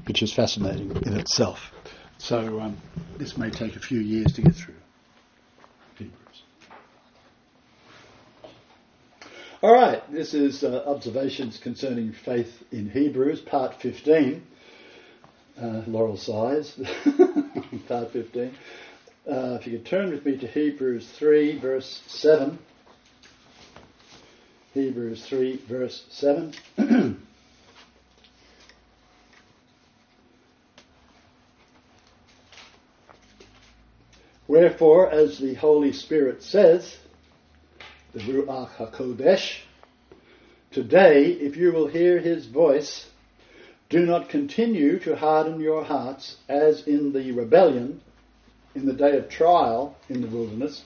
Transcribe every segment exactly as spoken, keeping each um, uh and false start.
which is fascinating in itself. So um, this may take a few years to get through Hebrews. All right, this is uh, Observations Concerning Faith in Hebrews, part fifteen. Uh, Laurel sighs, part fifteen. Uh, if you could turn with me to Hebrews three, verse seven. Hebrews three, verse seven. Wherefore, as the Holy Spirit says, the Ruach HaKodesh, today, if you will hear his voice, do not continue to harden your hearts as in the rebellion, in the day of trial in the wilderness,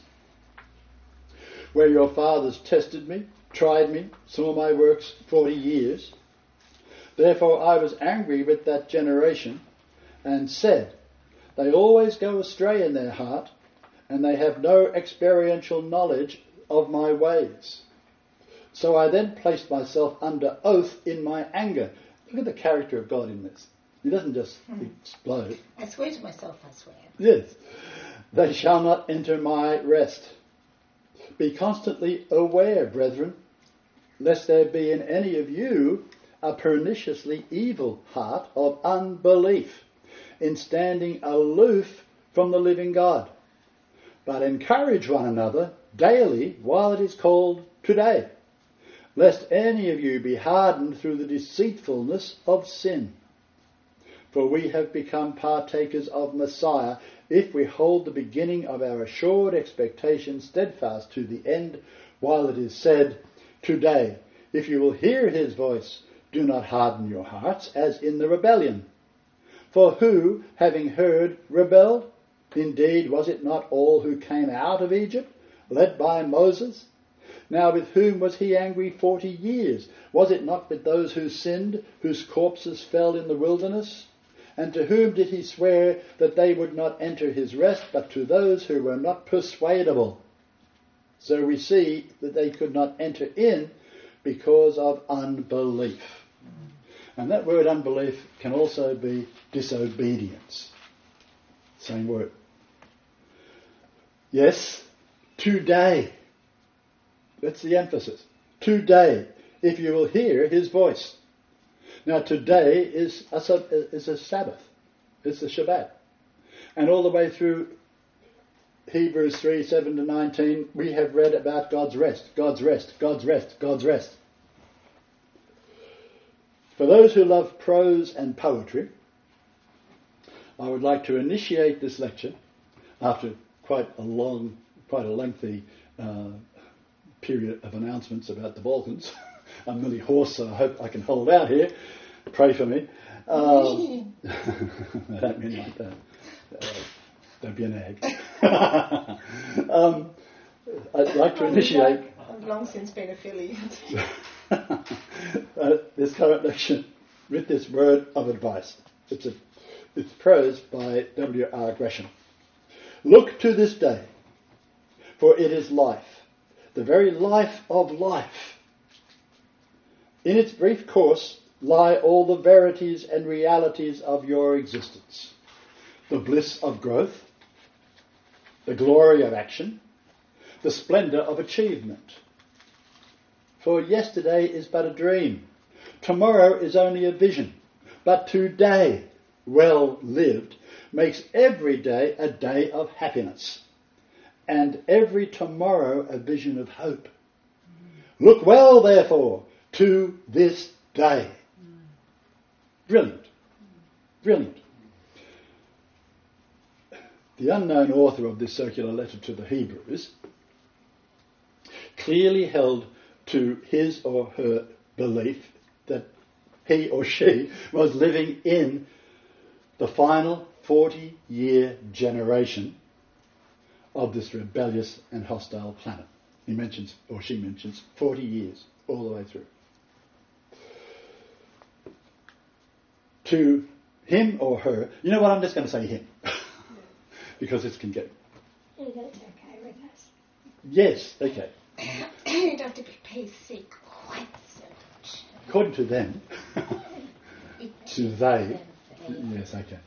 where your fathers tested me, tried me, saw my works forty years. Therefore I was angry with that generation and said, they always go astray in their heart, and they have no experiential knowledge of my ways. So I then placed myself under oath in my anger. Look at the character of God in this. He doesn't just hmm. explode. I swear to myself, I swear. Yes. They shall not enter my rest. Be constantly aware, brethren, lest there be in any of you a perniciously evil heart of unbelief, in standing aloof from the living God. But encourage one another daily while it is called today, lest any of you be hardened through the deceitfulness of sin. For we have become partakers of Messiah, if we hold the beginning of our assured expectation steadfast to the end, while it is said, today, if you will hear his voice, do not harden your hearts, as in the rebellion. For who, having heard, rebelled? Indeed, was it not all who came out of Egypt, led by Moses? Now with whom was he angry forty years? Was it not with those who sinned, whose corpses fell in the wilderness? And to whom did he swear that they would not enter his rest, but to those who were not persuadable? So we see that they could not enter in because of unbelief. And that word unbelief can also be disobedience. Same word. Yes, today. That's the emphasis. Today, if you will hear his voice. Now today is a, is a Sabbath. It's the Shabbat. And all the way through Hebrews three, seven to nineteen, we have read about God's rest, God's rest, God's rest, God's rest. For those who love prose and poetry, I would like to initiate this lecture after quite a long, quite a lengthy uh, period of announcements about the Balkans. I'm really hoarse, so I hope I can hold out here. Pray for me. Um, I don't mean like that. Uh, don't be an egg. um, I'd like to initiate... I've long since been affiliate. uh, this current lecture with this word of advice. It's a It's prose by W R Gresham. Look to this day, for it is life, the very life of life. In its brief course lie all the verities and realities of your existence, the bliss of growth, the glory of action, the splendour of achievement. For yesterday is but a dream, tomorrow is only a vision, but today, well lived, makes every day a day of happiness, and every tomorrow a vision of hope. Look well, therefore, to this day. Brilliant. Brilliant. The unknown author of this circular letter to the Hebrews clearly held to his or her belief that he or she was living in the final forty-year generation of this rebellious and hostile planet. He mentions, or she mentions, forty years all the way through. To him or her, you know what, I'm just going to say him, because it's can get... That's okay with us. Yes, okay. You don't have to be P C quite so much. According to them, to they, Yes, okay.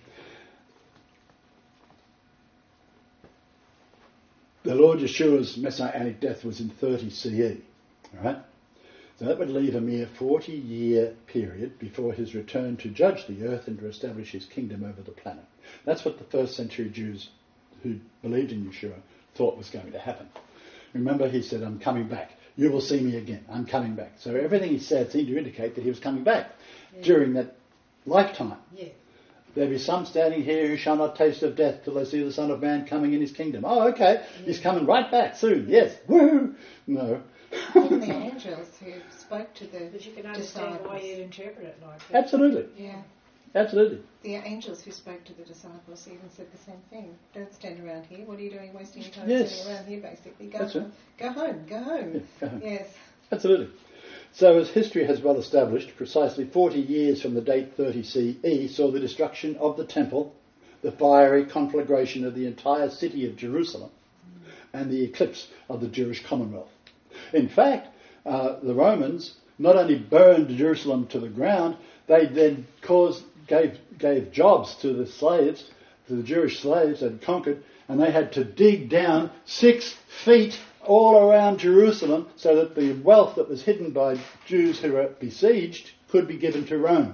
The Lord Yeshua's messianic death was in thirty C E, all right? So that would leave a mere forty-year period before his return to judge the earth and to establish his kingdom over the planet. That's what the first century Jews who believed in Yeshua thought was going to happen. Remember, he said, I'm coming back. You will see me again. I'm coming back. So everything he said seemed to indicate that he was coming back Yeah. during that lifetime. Yeah. There be some standing here who shall not taste of death till they see the Son of Man coming in his kingdom. Oh, okay. Yeah. He's coming right back soon. Yes. Woo! No. Even the angels who spoke to the But you can understand disciples. why you'd interpret it like that. Absolutely. Yeah. Absolutely. The angels who spoke to the disciples even said the same thing. Don't stand around here. What are you doing wasting your time Yes. standing around here, basically? Go That's home. Go home. Go home. Yeah, go home. Yes. Absolutely. So as history has well established, precisely forty years from the date thirty C E saw the destruction of the temple, the fiery conflagration of the entire city of Jerusalem, and the eclipse of the Jewish Commonwealth. In fact, uh, the Romans not only burned Jerusalem to the ground, they then caused, gave, gave jobs to the slaves, to the Jewish slaves they'd conquered, and they had to dig down six feet all around Jerusalem so that the wealth that was hidden by Jews who were besieged could be given to Rome.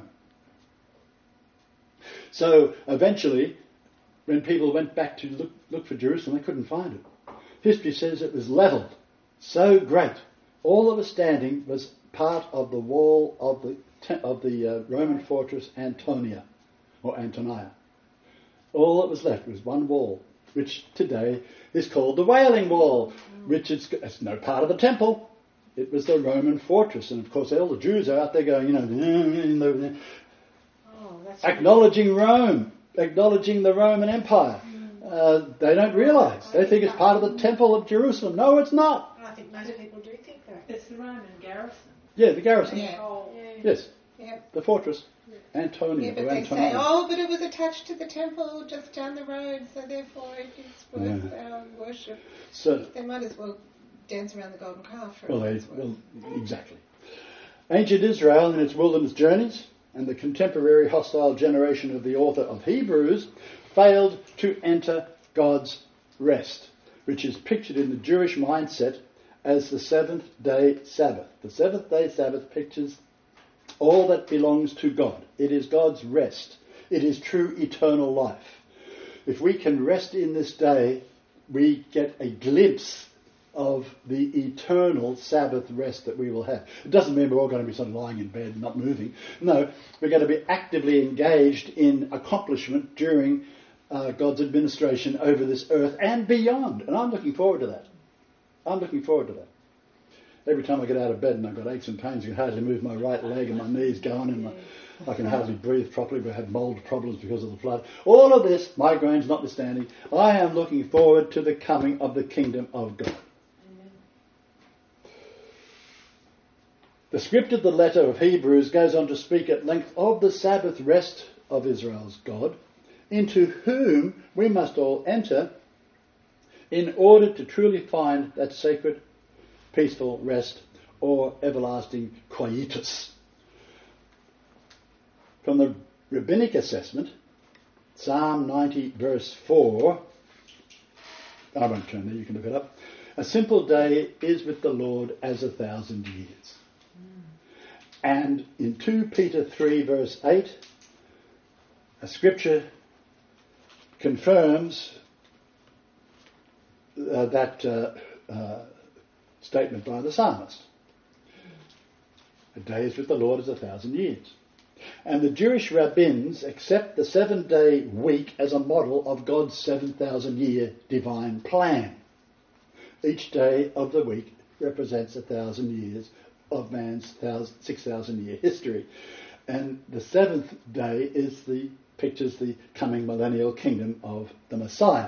So eventually, when people went back to look, look for Jerusalem, they couldn't find it. History says it was levelled, so great. All that was standing was part of the wall of the te- of the uh, Roman fortress Antonia, or Antonia. All that was left was one wall, which today is called the Wailing Wall, which is it's no part of the temple. It was the Roman fortress, and of course all the Jews are out there going, you know, Oh, that's acknowledging Rome, acknowledging the Roman Empire. Uh, they don't realise. They think it's part of the temple of Jerusalem. No, it's not. I think most people do think that. It's the Roman garrison. Yeah, the garrison. Yeah. Oh, Yes, Yep. the fortress. Antonia, Yeah, but or they Antonia. say, oh, but it was attached to the temple just down the road, so therefore it is worth our worship. So, They might as well dance around the golden calf for well, all they, it's worth. well, exactly. Ancient Israel in its wilderness journeys and the contemporary hostile generation of the author of Hebrews failed to enter God's rest, which is pictured in the Jewish mindset as the seventh day Sabbath. The seventh day Sabbath pictures all that belongs to God. It is God's rest. It is true eternal life. If we can rest in this day, we get a glimpse of the eternal Sabbath rest that we will have. It doesn't mean we're all going to be sort of lying in bed and not moving. No, we're going to be actively engaged in accomplishment during uh, God's administration over this earth and beyond. And I'm looking forward to that. I'm looking forward to that. Every time I get out of bed and I've got aches and pains, I can hardly move my right leg and my knees going and my, I can hardly breathe properly. We had mould problems because of the flood. All of this, migraines notwithstanding, I am looking forward to the coming of the kingdom of God. The script of the letter of Hebrews goes on to speak at length of the Sabbath rest of Israel's God, into whom we must all enter in order to truly find that sacred, peaceful rest or everlasting quietus. From the rabbinic assessment, Psalm ninety verse four, I won't turn there, you can look it up. A simple day is with the Lord as a thousand years. And in two Peter three verse eight, a scripture confirms uh, that uh, uh, statement by the psalmist. A day is with the Lord as a thousand years. And the Jewish rabbins accept the seven-day week as a model of God's seven thousand year divine plan. Each day of the week represents a thousand years of man's thousand, six thousand year history. And the seventh day is the pictures the coming millennial kingdom of the Messiah.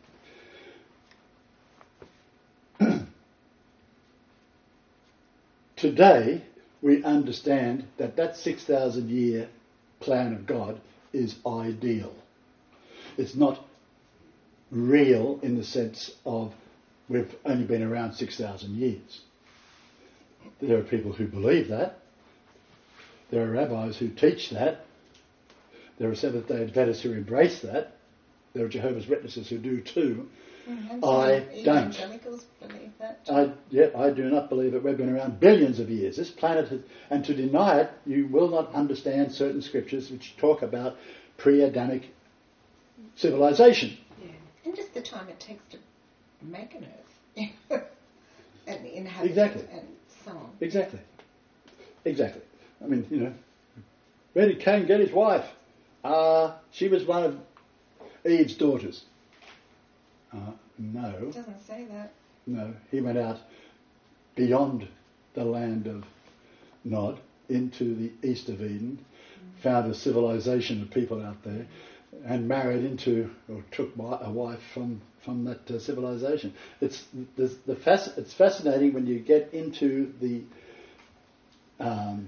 Today, we understand that that six thousand year plan of God is ideal. It's not real in the sense of we've only been around six thousand years. There are people who believe that. There are rabbis who teach that. There are Seventh-day Adventists who embrace that. There are Jehovah's Witnesses who do too. Mm, and I some don't. evangelicals believe that too. I, yeah, I do not believe it. We've been around billions of years. This planet has, and to deny it, you will not understand certain scriptures which talk about pre-Adamic civilization. Yeah. And just the time it takes to make an earth. And the inhabitants Exactly. and so on. Exactly. Exactly. I mean, you know, where did Cain get his wife? Uh, she was one of Eve's daughters. Uh, no. It doesn't say that. No. He went out beyond the land of Nod into the east of Eden, mm. found a civilization of people out there, and married into or took a wife from from that uh, civilization. It's the, the fasc- it's fascinating when you get into the um,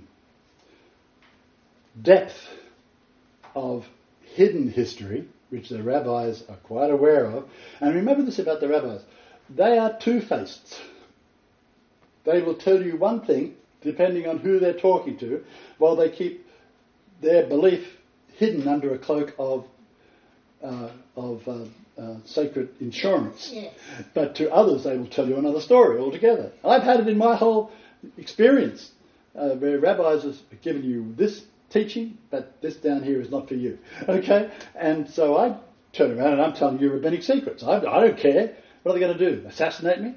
depth of hidden history, which the rabbis are quite aware of. And remember this about the rabbis: they are two-faced. They will tell you one thing depending on who they're talking to, while they keep their belief hidden under a cloak of uh, of uh, uh, sacred insurance. Yes. But to others, they will tell you another story altogether. I've had it in my whole experience, uh, where rabbis have given you this teaching, but this down here is not for you. Okay? And so I turn around and I'm telling you rabbinic secrets. I, I don't care. What are they going to do? Assassinate me?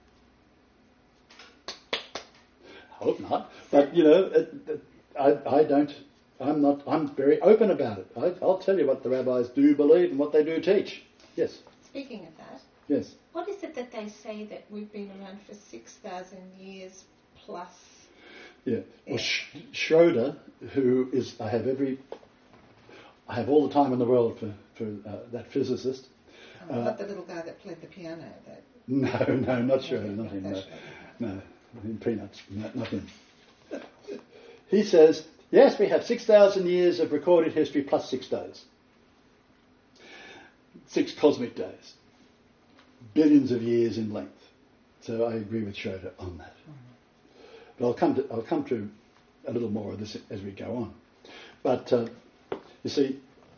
I hope not. But, you know, it, it, I, I don't... I'm not. I'm very open about it. I, I'll tell you what the rabbis do believe and what they do teach. Yes. Speaking of that, Yes. what is it that they say that we've been around for six thousand years plus? Yeah. Well, Sch- Schroeder, who is, I have every, I have all the time in the world for for uh, that physicist. Oh, Uh, not the little guy that played the piano. That No, no, not Schroeder, Okay, not him. that's No, Schroeder. no, in Peanuts, no, not him. He says, yes, we have six thousand years of recorded history plus six days. Six cosmic days. Billions of years in length. So I agree with Schroeder on that. But I'll come to, I'll come to a little more of this as we go on. But, uh, you see,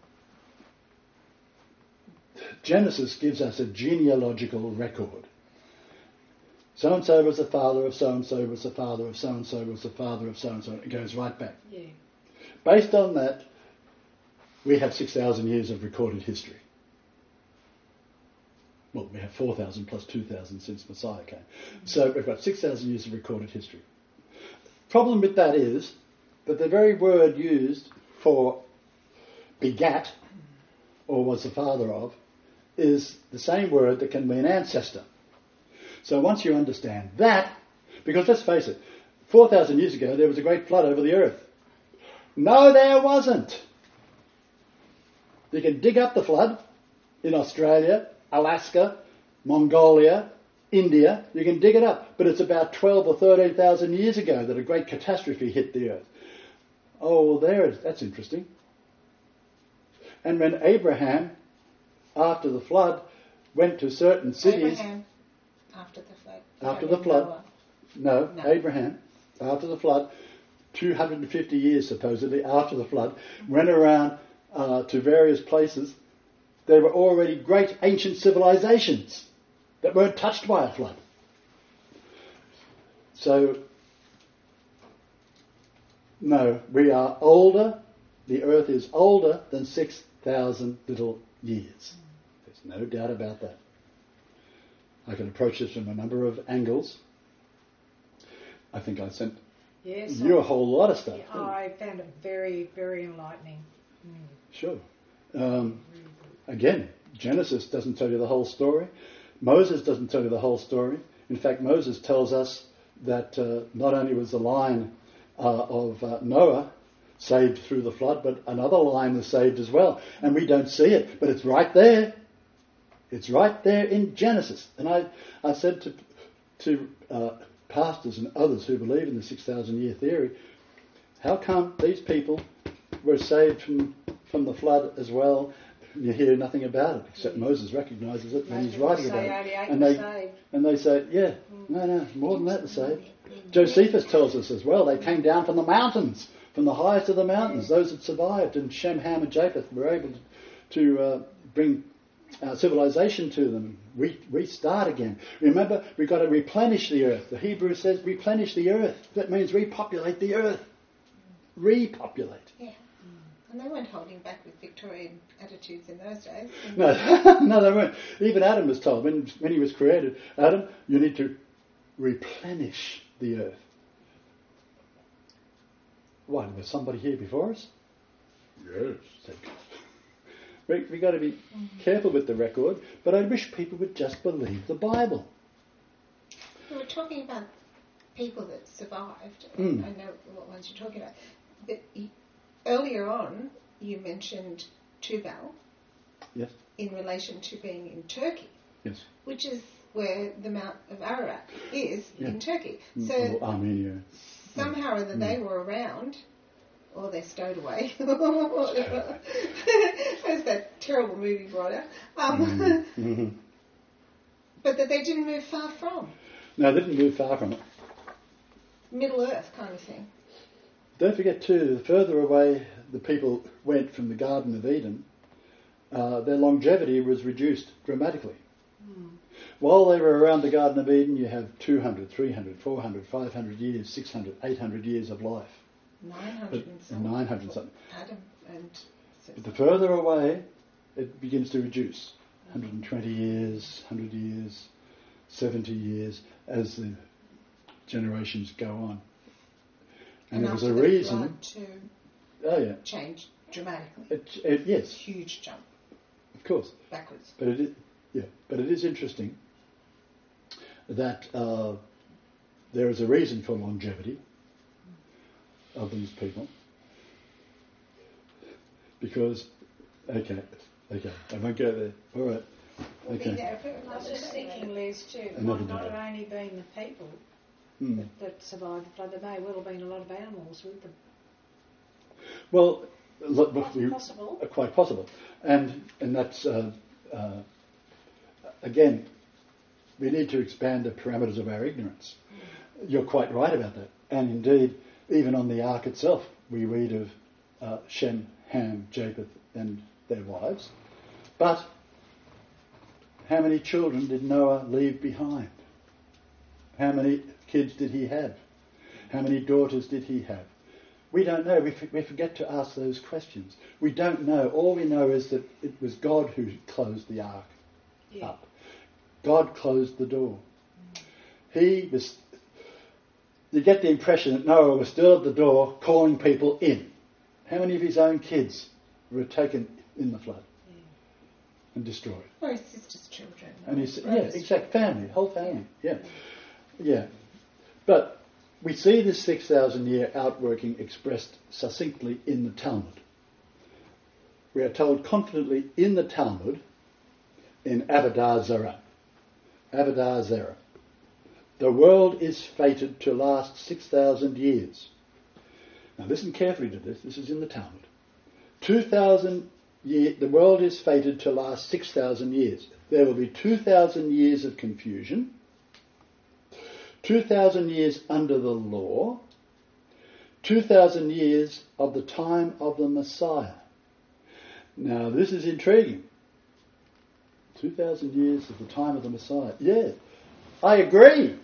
Genesis gives us a genealogical record. So-and-so was the father of so-and-so, was the father of so-and-so, was the father of so-and-so. It goes right back. Yeah. Based on that, we have six thousand years of recorded history. Well, we have four thousand plus two thousand since Messiah came. So we've got six thousand years of recorded history. Problem with that is that the very word used for begat, or was the father of, is the same word that can mean ancestor. So once you understand that, because let's face it, four thousand years ago there was a great flood over the earth. No, there wasn't. You can dig up the flood in Australia, Alaska, Mongolia, India. You can dig it up. But it's about twelve or thirteen thousand years ago that a great catastrophe hit the earth. Oh, well, there it is. That's interesting. And when Abraham, after the flood, went to certain cities... Abraham, after the flood. After Abraham the flood. Noah. No, No. Abraham, after the flood, two hundred fifty years supposedly after the flood, went around uh, to various places. There were already great ancient civilizations that weren't touched by a flood. So, no, we are older, the earth is older than six thousand little years. There's no doubt about that. I can approach this from a number of angles. I think I sent Yes. you I, a whole lot of stuff. yeah, didn't I? I found it very, very enlightening. Mm. Sure. Um, again, Genesis doesn't tell you the whole story. Moses doesn't tell you the whole story. In fact, Moses tells us that uh, not only was the line uh, of uh, Noah saved through the flood, but another line was saved as well. And we don't see it, but it's right there. It's right there in Genesis. And I, I said to to uh, pastors and others who believe in the six thousand year theory, how come these people were saved from, from the flood as well? You hear nothing about it, except Moses recognises it when he's writing about it. And they, and they say, yeah, no, no, more than that was saved. Josephus tells us as well, they came down from the mountains from the highest of the mountains, those that survived, and Shem, Ham and Japheth were able to, to uh, bring uh, civilization to them, re- restart again. Remember, we've got to replenish the earth. The Hebrew says replenish the earth. That means repopulate the earth. Repopulate. Yeah. And they weren't holding back with Victorian attitudes in those days. No, no, they weren't. Even Adam was told, when, when he was created, Adam, you need to replenish the earth. Why, was somebody here before us? Yes, said God. We've we got to be mm-hmm. careful with the record, but I wish people would just believe the Bible. We were talking about people that survived. Mm. I know what ones you're talking about. But you, earlier on, you mentioned Tubal. Yes. In relation to being in Turkey. Yes. Which is where the Mount of Ararat is yeah. in Turkey. So or Armenia. Somehow or other mm. they were around, or they're stowed away. As that terrible movie brought out. Um, mm-hmm. But that they didn't move far from. No, they didn't move far from it. Middle Earth kind of thing. Don't forget too, the further away the people went from the Garden of Eden, uh, their longevity was reduced dramatically. Mm. While they were around the Garden of Eden, you have two hundred, three hundred, four hundred, five hundred years, six hundred, eight hundred years of life. nine hundred and something. nine hundred something. Adam and... But the further away, it begins to reduce. one hundred twenty years, one hundred years, seventy years, as the generations go on. And, and there was a reason... to oh, yeah. change dramatically. It, it, yes. Huge jump. Of course. Backwards. But it is, yeah, but it is interesting that uh, there is a reason for longevity of these people. Because, okay, okay, I won't go there. All right. Okay. I was just thinking, Les, too, it Another might not day. have only been the people mm. that, that survived the flood, there may well have been a lot of animals with them. Well, look, Quite you, possible. Uh, quite possible. And and that's, uh, uh, again, we need to expand the parameters of our ignorance. Mm. You're quite right about that. And indeed, even on the ark itself, we read of uh, Shem, Ham, Japheth, and their wives. But how many children did Noah leave behind? How many kids did he have? How many daughters did he have? We don't know. We, f- we forget to ask those questions. We don't know. All we know is that it was God who closed the ark yeah. up. God closed the door. Mm. He was... You get the impression that Noah was still at the door calling people in. How many of his own kids were taken in the flood yeah. and destroyed? Or his sister's children. And his, yeah, exact family, whole family, yeah. Yeah. But we see this six thousand year outworking expressed succinctly in the Talmud. We are told confidently in the Talmud, in Avodah Zarah. Avodah Zarah. The world is fated to last six thousand years. Now listen carefully to this. This is in the Talmud. two thousand year, the world is fated to last six thousand years. There will be two thousand years of confusion, two thousand years under the law, two thousand years of the time of the Messiah. Now this is intriguing. two thousand years of the time of the Messiah. Yeah. I agree.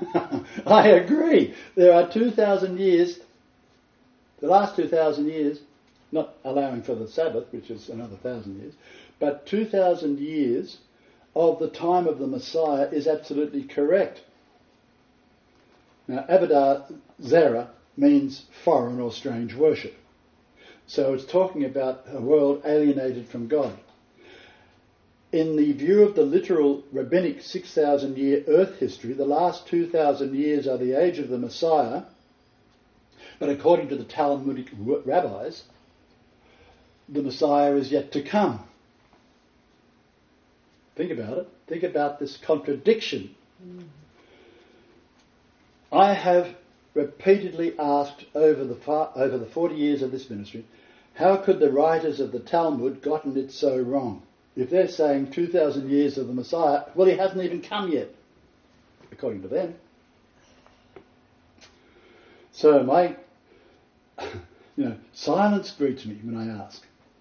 I agree. There are two thousand years, the last two thousand years, not allowing for the Sabbath, which is another thousand years, but two thousand years of the time of the Messiah is absolutely correct. Now, Avodah Zarah means foreign or strange worship. So it's talking about a world alienated from God. In the view of the literal rabbinic six thousand year earth history, the last two thousand years are the age of the Messiah, but according to the Talmudic rabbis, the Messiah is yet to come. Think about it. Think about this contradiction. Mm. I have repeatedly asked over the far, over the forty years of this ministry, how could the writers of the Talmud gotten it so wrong? If they're saying two thousand years of the Messiah, well, he hasn't even come yet, according to them. So my You know, silence greets me when I ask.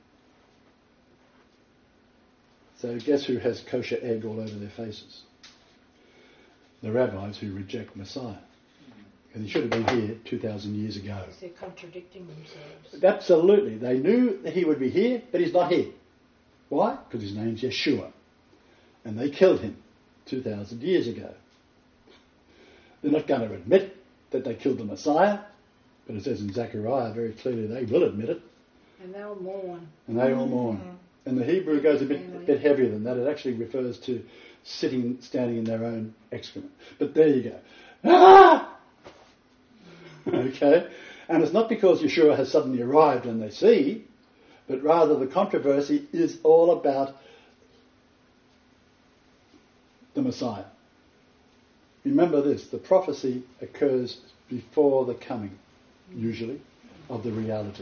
So guess who has kosher egg all over their faces? The rabbis who reject Messiah. And he should have been here two thousand years ago. Because they're contradicting themselves. Absolutely. They knew that he would be here, but he's not here. Why? Because his name's Yeshua. And they killed him two thousand years ago. They're not going to admit that they killed the Messiah, but it says in Zechariah very clearly they will admit it. And they'll mourn. And they all mourn. Mm-hmm. And the Hebrew goes a bit, a bit heavier than that. It actually refers to sitting, standing in their own excrement. But there you go. Ah! Okay? And it's not because Yeshua has suddenly arrived and they see, but rather the controversy is all about the Messiah. Remember this, the prophecy occurs before the coming, usually, of the reality.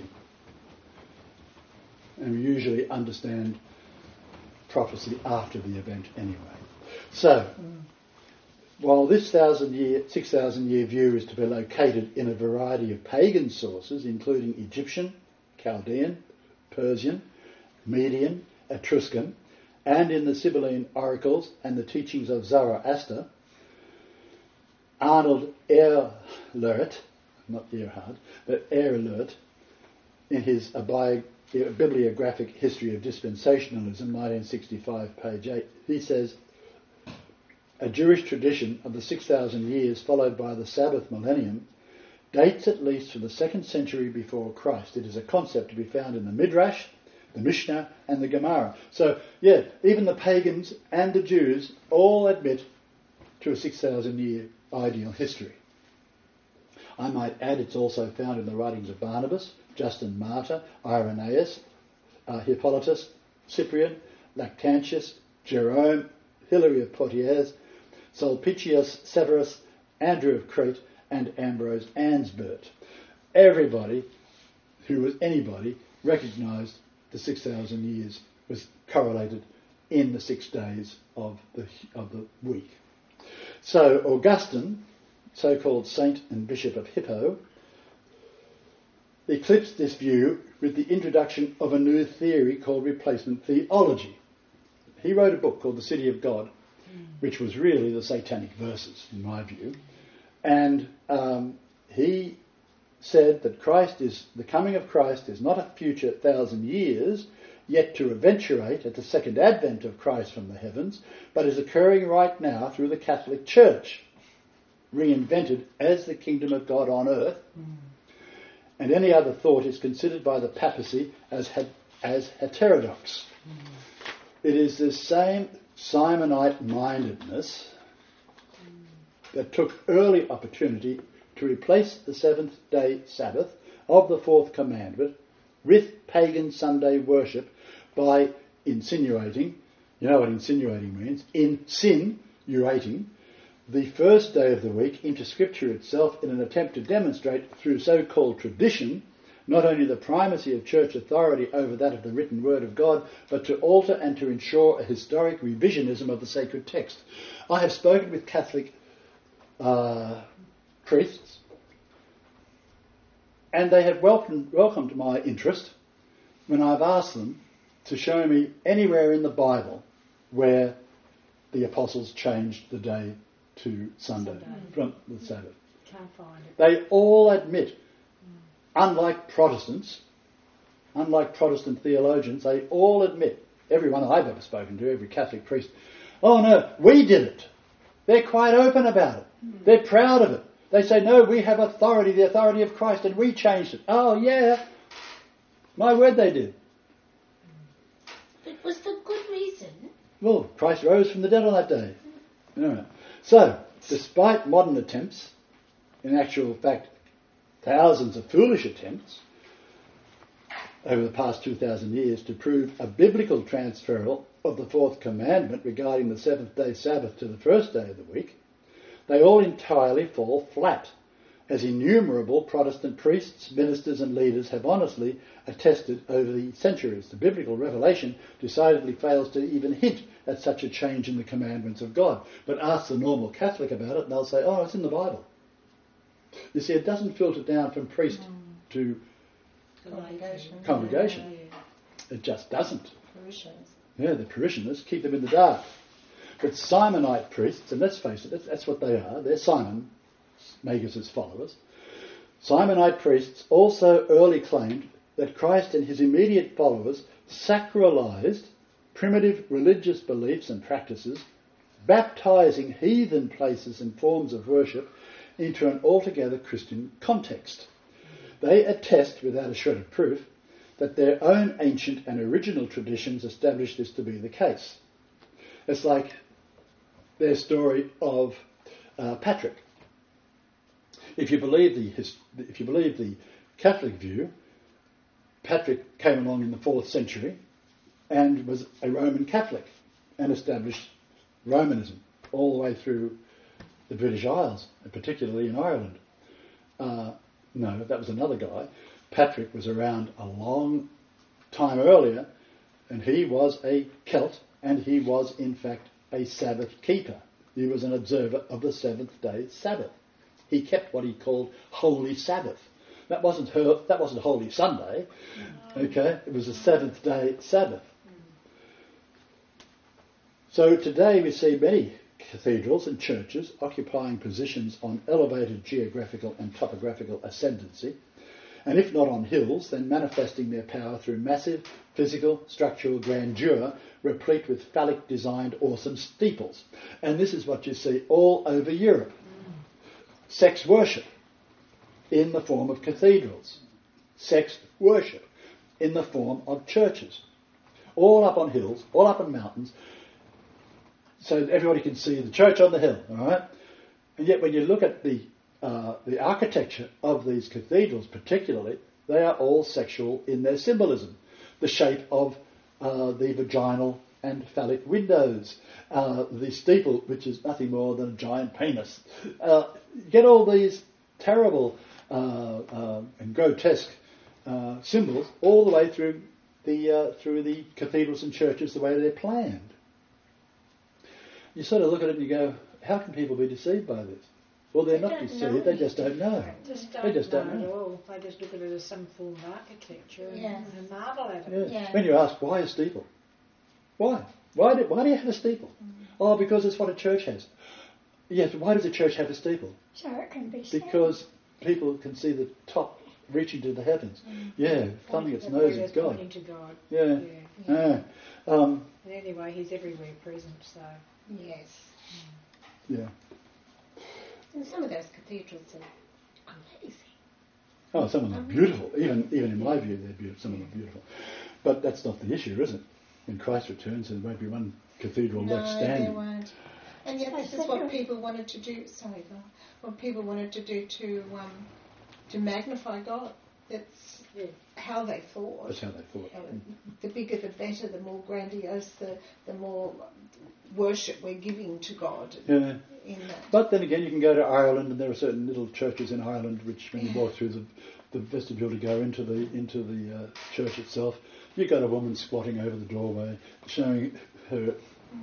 And we usually understand prophecy after the event anyway. So, while this thousand year, six thousand year view is to be located in a variety of pagan sources, including Egyptian, Chaldean, Persian, Median, Etruscan, and in the Sibylline oracles and the teachings of Zoroaster, Arnold Ehrlert, not Earhart, but Ehrlert, in his Abi- Bibliographic History of Dispensationalism, nineteen sixty-five, page eight, he says, a Jewish tradition of the six thousand years followed by the Sabbath millennium dates at least from the second century before Christ. It is a concept to be found in the Midrash, the Mishnah, and the Gemara. So, yeah, even the pagans and the Jews all admit to a six thousand year ideal history. I might add it's also found in the writings of Barnabas, Justin Martyr, Irenaeus, uh, Hippolytus, Cyprian, Lactantius, Jerome, Hilary of Poitiers, Sulpicius Severus, Andrew of Crete, and Ambrose Ansbert. Everybody who was anybody recognised the six thousand years was correlated in the six days of the of the week. So Augustine, so-called saint and bishop of Hippo, eclipsed this view with the introduction of a new theory called replacement theology. He wrote a book called The City of God, which was really the satanic verses, in my view. And um, he said that Christ is, the coming of Christ is not a future thousand years, yet to eventuate at the second advent of Christ from the heavens, but is occurring right now through the Catholic Church, reinvented as the kingdom of God on earth. Mm. And any other thought is considered by the papacy as, he- as heterodox. Mm. It is this same Simonite mindedness that took early opportunity to replace the seventh day Sabbath of the fourth commandment with pagan Sunday worship by insinuating, you know what insinuating means, insinuating the first day of the week into Scripture itself in an attempt to demonstrate through so-called tradition not only the primacy of church authority over that of the written word of God, but to alter and to ensure a historic revisionism of the sacred text. I have spoken with Catholic uh, priests, and they have welcomed, welcomed my interest when I've asked them to show me anywhere in the Bible where the apostles changed the day to Sunday, Sunday. From the Sabbath. Can't find it. They all admit, unlike Protestants, unlike Protestant theologians, they all admit, everyone I've ever spoken to, every Catholic priest, oh no, we did it. They're quite open about it. Mm. They're proud of it. They say, no, we have authority, the authority of Christ, and we changed it. Oh yeah, my word they did. But was the good reason? Well, Christ rose from the dead on that day. Mm. Right. So, despite modern attempts, in actual fact, thousands of foolish attempts over the past two thousand years to prove a biblical transferal of the fourth commandment regarding the seventh day Sabbath to the first day of the week, they all entirely fall flat, as innumerable Protestant priests, ministers and leaders have honestly attested over the centuries. The biblical revelation decidedly fails to even hint at such a change in the commandments of God. But ask the normal Catholic about it and they'll say, oh, it's in the Bible. You see, it doesn't filter down from priest mm. to Congregation. congregation. Yeah. It just doesn't. Parishioners. Yeah, the parishioners keep them in the dark. But Simonite priests, and let's face it, that's, that's what they are. They're Simon Magus' followers. Simonite priests also early claimed that Christ and his immediate followers sacralized primitive religious beliefs and practices, baptizing heathen places and forms of worship into an altogether Christian context. They attest, without a shred of proof, that their own ancient and original traditions establish this to be the case. It's like their story of uh, Patrick. If you believe the his, if you believe the Catholic view, Patrick came along in the fourth century and was a Roman Catholic and established Romanism all the way through the British Isles, and particularly in Ireland. Uh, no, that was another guy. Patrick was around a long time earlier, and he was a Celt, and he was in fact a Sabbath keeper. He was an observer of the seventh day Sabbath. He kept what he called Holy Sabbath. That wasn't her, that wasn't Holy Sunday. Okay, it was a seventh day Sabbath. So today we see many cathedrals and churches occupying positions on elevated geographical and topographical ascendancy, and if not on hills, then manifesting their power through massive physical structural grandeur replete with phallic designed awesome steeples. And this is what you see all over Europe. Sex worship in the form of cathedrals. Sex worship in the form of churches. All up on hills, all up on mountains, so that everybody can see the church on the hill, all right? And yet when you look at the uh, the architecture of these cathedrals particularly, they are all sexual in their symbolism. The shape of uh, the vaginal and phallic windows, uh, the steeple, which is nothing more than a giant penis. Uh, you get all these terrible uh, uh, and grotesque uh, symbols all the way through the uh, through the cathedrals and churches the way they're planned. You sort of look at it and you go, how can people be deceived by this? Well, they're They not don't deceived, know they just don't know. Just They don't just know don't know. at all. They just look at it as some form of architecture and, Yes. and marvel at it. Yeah. Yeah. When you ask, why a steeple? Why? Why do, why do you have a steeple? Mm. Oh, because it's what a church has. Yes, but why does a church have a steeple? So it can be seen. Because people can see the top reaching to the heavens. Yeah, thumbing its nose at God. Pointing to God. Yeah. Yeah. Yeah. Um, And anyway, he's everywhere present, so. Yes. yeah. And some of those cathedrals are amazing. Oh, some of them are beautiful. Even even in my view, they're beautiful. Some of them are beautiful. But that's not the issue, is it? When Christ returns, there won't be one cathedral No, left they standing. won't. And yet this is what people wanted to do, sorry, Val, what people wanted to do to um, to magnify God. That's Yeah. how they thought. That's how they thought. Uh, the bigger the better, the more grandiose, the, the more worship we're giving to God Yeah. in that. But then again, you can go to Ireland, and there are certain little churches in Ireland which, when you walk through the, the vestibule to go into the into the uh, church itself, you've got a woman squatting over the doorway, showing her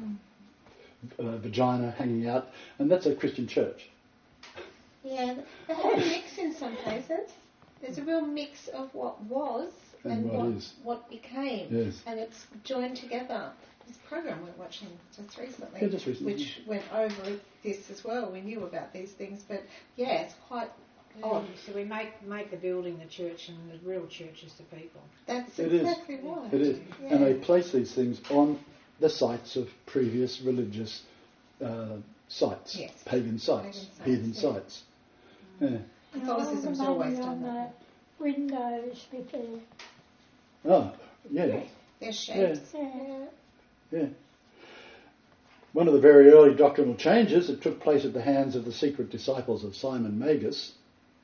uh, vagina hanging out, and that's a Christian church. Yeah, they have a mix in some places. There's a real mix of what was And and, what what, is. what became. Yes. And it's joined together. This program we're watching just recently, Yeah, just recently. which went over this as well. We knew about these things, but yeah, it's quite odd. So we make make the building the church and the real church is the people. That's It is. exactly right. It is. Yeah. And they place these things on the sites of previous religious uh, sites, Yes. pagan sites, Pagan sites, heathen yeah. sites. Yeah. Catholicism's And all the always money done on that. the windows with the Oh, yeah, Their shapes. yeah. Yeah. yeah. One of the very early doctrinal changes that took place at the hands of the secret disciples of Simon Magus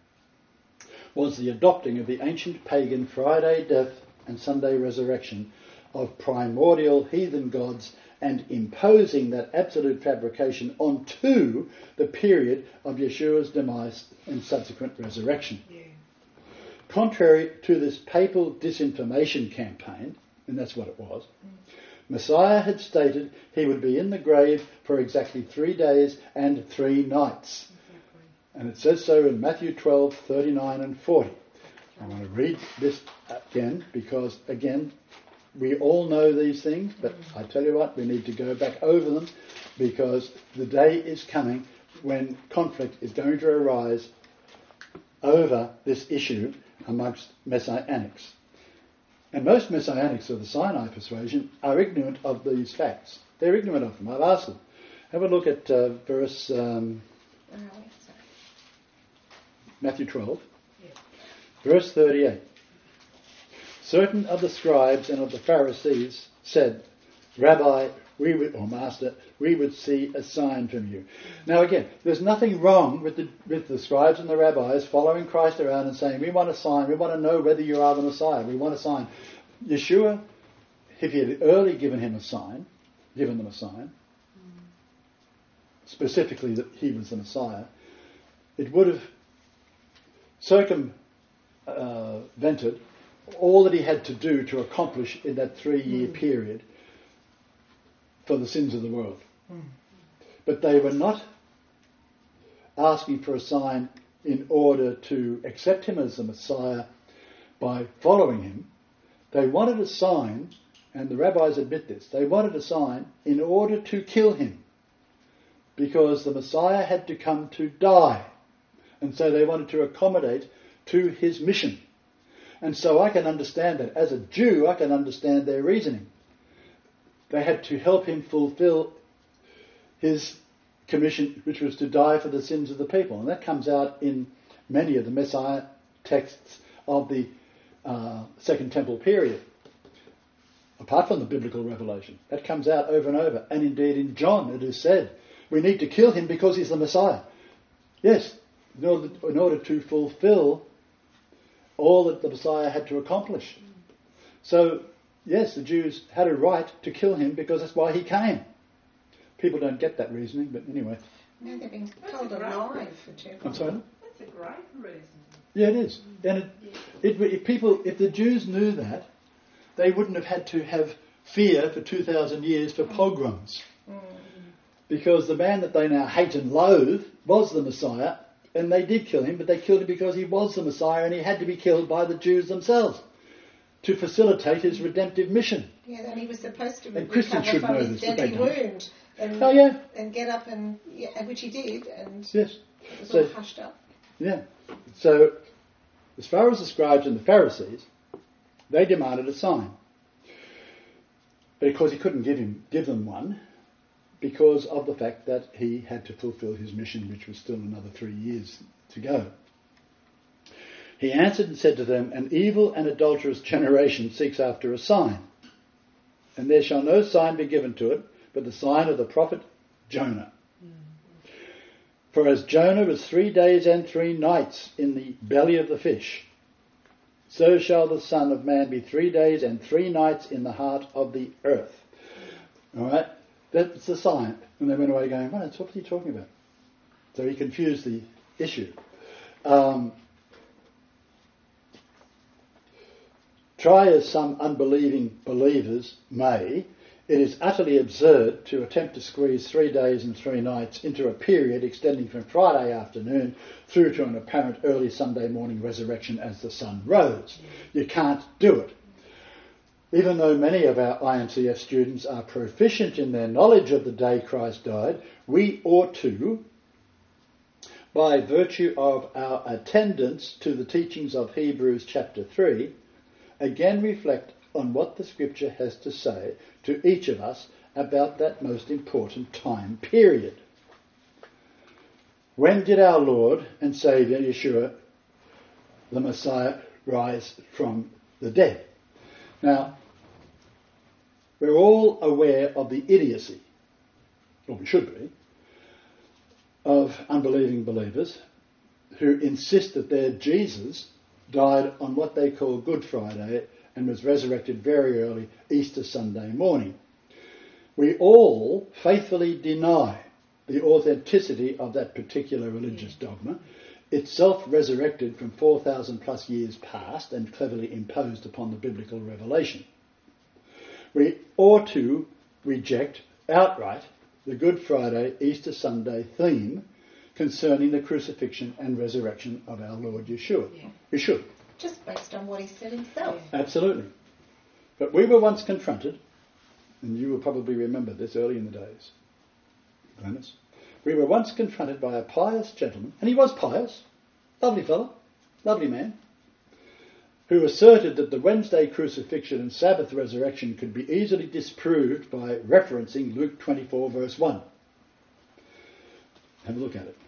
was the adopting of the ancient pagan Friday death and Sunday resurrection of primordial heathen gods and imposing that absolute fabrication onto the period of Yeshua's demise and subsequent resurrection. Yeah. Contrary to this papal disinformation campaign, and that's what it was, Messiah had stated he would be in the grave for exactly three days and three nights. Exactly. And it says so in Matthew twelve, thirty-nine and forty. I want to read this uh, again, because, again, we all know these things, but I tell you what, we need to go back over them, because the day is coming when conflict is going to arise over this issue amongst Messianics. And most Messianics of the Sinai persuasion are ignorant of these facts. They're ignorant of them. I've asked them. Have a look at uh, verse um, Matthew twelve, yeah. Verse thirty-eight. Certain of the scribes and of the Pharisees said, Rabbi, we would, or Master, we would see a sign from you. Now again, there's nothing wrong with the with the scribes and the rabbis following Christ around and saying, we want a sign, we want to know whether you are the Messiah, we want a sign. Yeshua, if he had early given him a sign, given them a sign, specifically that he was the Messiah, it would have circumvented all that he had to do to accomplish in that three-year mm. period for the sins of the world. Mm. But they were not asking for a sign in order to accept him as the Messiah by following him. They wanted a sign, and the rabbis admit this, they wanted a sign in order to kill him, because the Messiah had to come to die. And so they wanted to accommodate to his mission. And so I can understand that. As a Jew, I can understand their reasoning. They had to help him fulfill his commission, which was to die for the sins of the people. And that comes out in many of the Messiah texts of the uh, Second Temple period. Apart from the biblical revelation. That comes out over and over. And indeed in John it is said, we need to kill him because he's the Messiah. Yes, in order, in order to fulfill all that the Messiah had to accomplish. So, yes, the Jews had a right to kill him because that's why he came. People don't get that reasoning, but anyway. No, they've been told alive for too long. I'm sorry? That's a great reason. Yeah, it is. And it, it, if people, if the Jews knew that, they wouldn't have had to have fear for two thousand years for pogroms. Mm. Because the man that they now hate and loathe was the Messiah, and they did kill him, but they killed him because he was the Messiah and he had to be killed by the Jews themselves to facilitate his redemptive mission. Yeah, and he was supposed to and Christians should from know his this, deadly wound and, oh, yeah. and get up and, yeah, which he did, and yes. it was so, all hushed up. Yeah. So, as far as the scribes and the Pharisees, they demanded a sign. But of course he couldn't give him give them one, because of the fact that he had to fulfill his mission, which was still another three years to go. He answered and said to them, an evil and adulterous generation seeks after a sign, and there shall no sign be given to it, but the sign of the prophet Jonah. Mm. For as Jonah was three days and three nights in the belly of the fish, so shall the Son of Man be three days and three nights in the heart of the earth. All right? That's the sign. And they went away going, what are you talking about? So he confused the issue. Um, try as some unbelieving believers may, it is utterly absurd to attempt to squeeze three days and three nights into a period extending from Friday afternoon through to an apparent early Sunday morning resurrection as the sun rose. You can't do it. Even though many of our I M C F students are proficient in their knowledge of the day Christ died, we ought to, by virtue of our attendance to the teachings of Hebrews chapter three, again reflect on what the Scripture has to say to each of us about that most important time period. When did our Lord and Saviour, Yeshua, the Messiah, rise from the dead? Now, we're all aware of the idiocy, or we should be, of unbelieving believers who insist that their Jesus died on what they call Good Friday and was resurrected very early Easter Sunday morning. We all faithfully deny the authenticity of that particular religious dogma, itself resurrected from four thousand plus years past and cleverly imposed upon the biblical revelation. We ought to reject outright the Good Friday, Easter Sunday theme concerning the crucifixion and resurrection of our Lord Yeshua. Yeah. We should. just based on what he said himself. Absolutely. But we were once confronted, and you will probably remember this early in the days, Glennis. We were once confronted by a pious gentleman, and he was pious, lovely fellow, lovely man, who asserted that the Wednesday crucifixion and Sabbath resurrection could be easily disproved by referencing Luke twenty-four verse one. Have a look at it.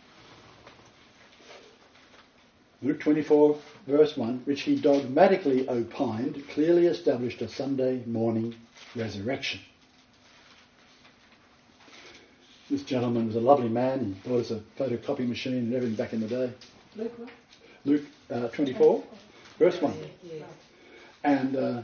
Luke twenty-four verse one, which he dogmatically opined, clearly established a Sunday morning resurrection. This gentleman was a lovely man. He bought us a photocopy machine and everything back in the day. Luke what? Luke uh, twenty-four, verse one. Yeah. And uh,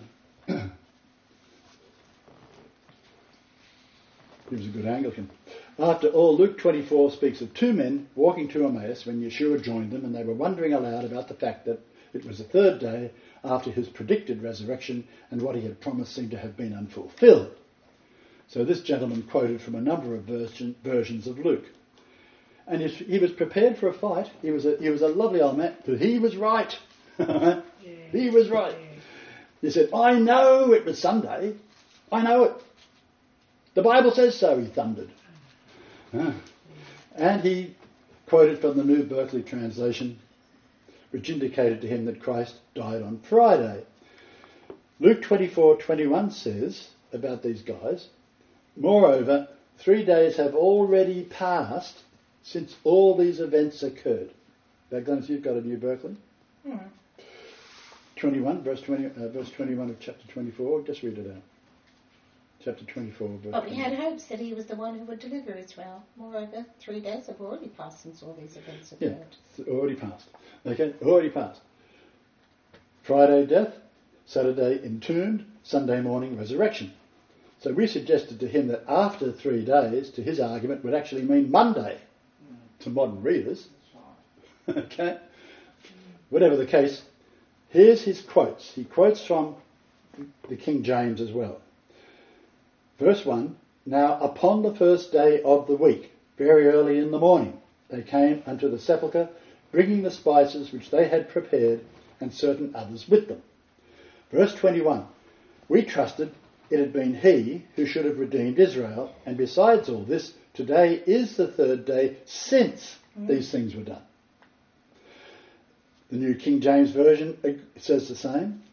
he was a good Anglican. After all, Luke twenty-four speaks of two men walking to Emmaus when Yeshua joined them, and they were wondering aloud about the fact that it was the third day after his predicted resurrection, and what he had promised seemed to have been unfulfilled. So this gentleman quoted from a number of version, versions of Luke. And he was prepared for a fight. He was a, he was a lovely old man, but he was right. Yeah. He was right. Yeah. He said, I know it was Sunday. I know it. The Bible says so, he thundered. Ah. And he quoted from the New Berkeley translation, which indicated to him that Christ died on Friday. Luke twenty-four twenty-one says about these guys, moreover, three days have already passed since all these events occurred. Now, Glennis, you've got a New Berkeley? Hmm. twenty-one, verse twenty, uh, verse twenty-one of chapter twenty-four. Just read it out. Chapter twenty-four, verse But we had twenty-one. hopes that he was the one who would deliver Israel. Moreover, three days have already passed since all these events Yeah, occurred. it's already passed. Okay, already passed. Friday, death. Saturday, entombed. Sunday morning, resurrection. So we suggested to him that after three days, to his argument, would actually mean Monday to modern readers. Okay? Whatever the case, here's his quotes. He quotes from the King James as well. Verse one, now upon the first day of the week, very early in the morning, they came unto the sepulchre, bringing the spices which they had prepared, and certain others with them. Verse twenty-one, we trusted it had been he who should have redeemed Israel, and besides all this, today is the third day since mm. these things were done. The New King James Version says the same.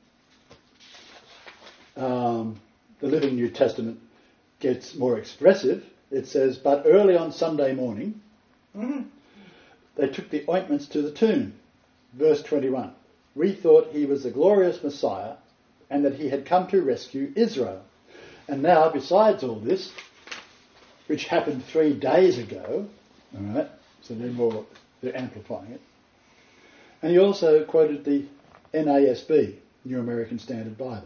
Um, the Living New Testament gets more expressive. It says, but early on Sunday morning, mm-hmm. they took the ointments to the tomb. Verse twenty-one, we thought he was the glorious Messiah and that he had come to rescue Israel. And now, besides all this, which happened three days ago, all right, so they're more, they're amplifying it. And he also quoted the N A S B, New American Standard Bible.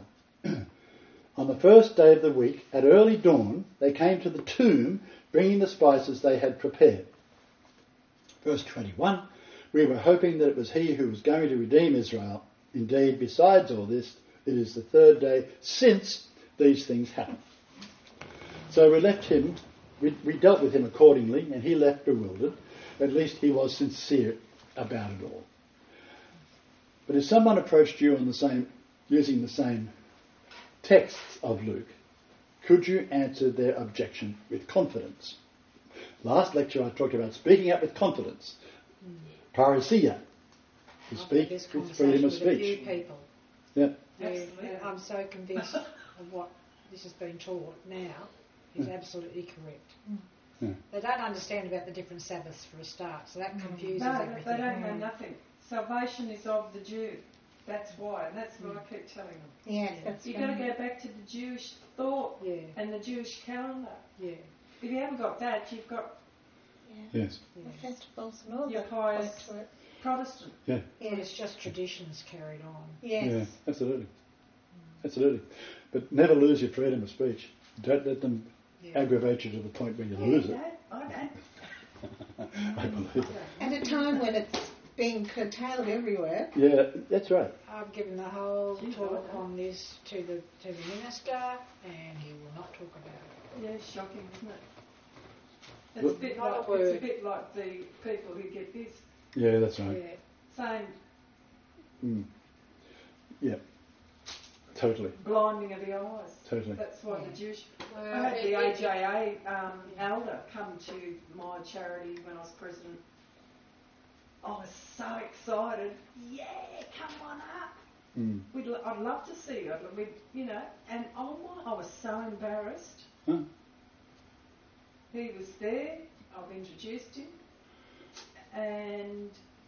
On the first day of the week, at early dawn, they came to the tomb, bringing the spices they had prepared. Verse twenty-one, we were hoping that it was he who was going to redeem Israel. Indeed, besides all this, it is the third day since these things happened. So we left him, we, we dealt with him accordingly, and he left bewildered. At least he was sincere about it all. But if someone approached you on the same, using the same texts of Luke, could you answer their objection with confidence? Last lecture I talked about speaking up with confidence. Parousia, to speak with freedom of speech. With a speech. few people. Yeah. Yeah, I'm so convinced of what this has been taught now is absolutely correct. Yeah. They don't understand about the different Sabbaths for a start, so that confuses no, everything. they don't know nothing. Salvation is of the Jew. That's why, and that's what I keep telling them. Yes, that's You've got to go back to the Jewish thought Yeah. and the Jewish calendar. Yeah. If you haven't got that, you've got Yes. The festivals and all your that pious point to it. Protestant. Yeah. But it's just traditions carried on. Yes. Yeah. Absolutely. Absolutely. But never lose your freedom of speech. Don't let them Yeah. aggravate you to the point where you Yeah, lose I it. don't. I don't. I believe it. At a time when it's being curtailed everywhere. Yeah, that's right. I've given the whole Gee, talk right. on this to the to the minister, and he will not talk about it. Yeah, it's shocking, isn't it? It's Look- a bit Not a like it's word. a bit like the people who get this Yeah, that's right. Yeah. same Mm. Yeah. Totally. blinding of the eyes. Totally. That's why the Jewish. Well, I had it- the it- A J A um, elder come to my charity when I was president. I was so excited. Yeah, come on up. Mm. We'd, lo- I'd love to see you. We'd, you know, and oh my, I was so embarrassed. Huh? He was there. I've introduced him, and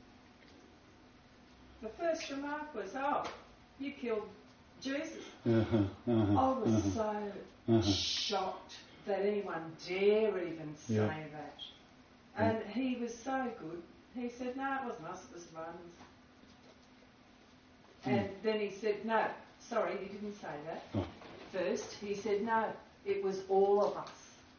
the first remark was, "Oh, you killed Jesus." Uh-huh, uh-huh, I was uh-huh, so uh-huh. shocked that anyone dare even say Yeah. that. And he was so good. He said, "No, it wasn't us, it was the Romans." Hmm. And then he said, "No, sorry, he didn't say that." Oh. First, he said, "No, it was all of us."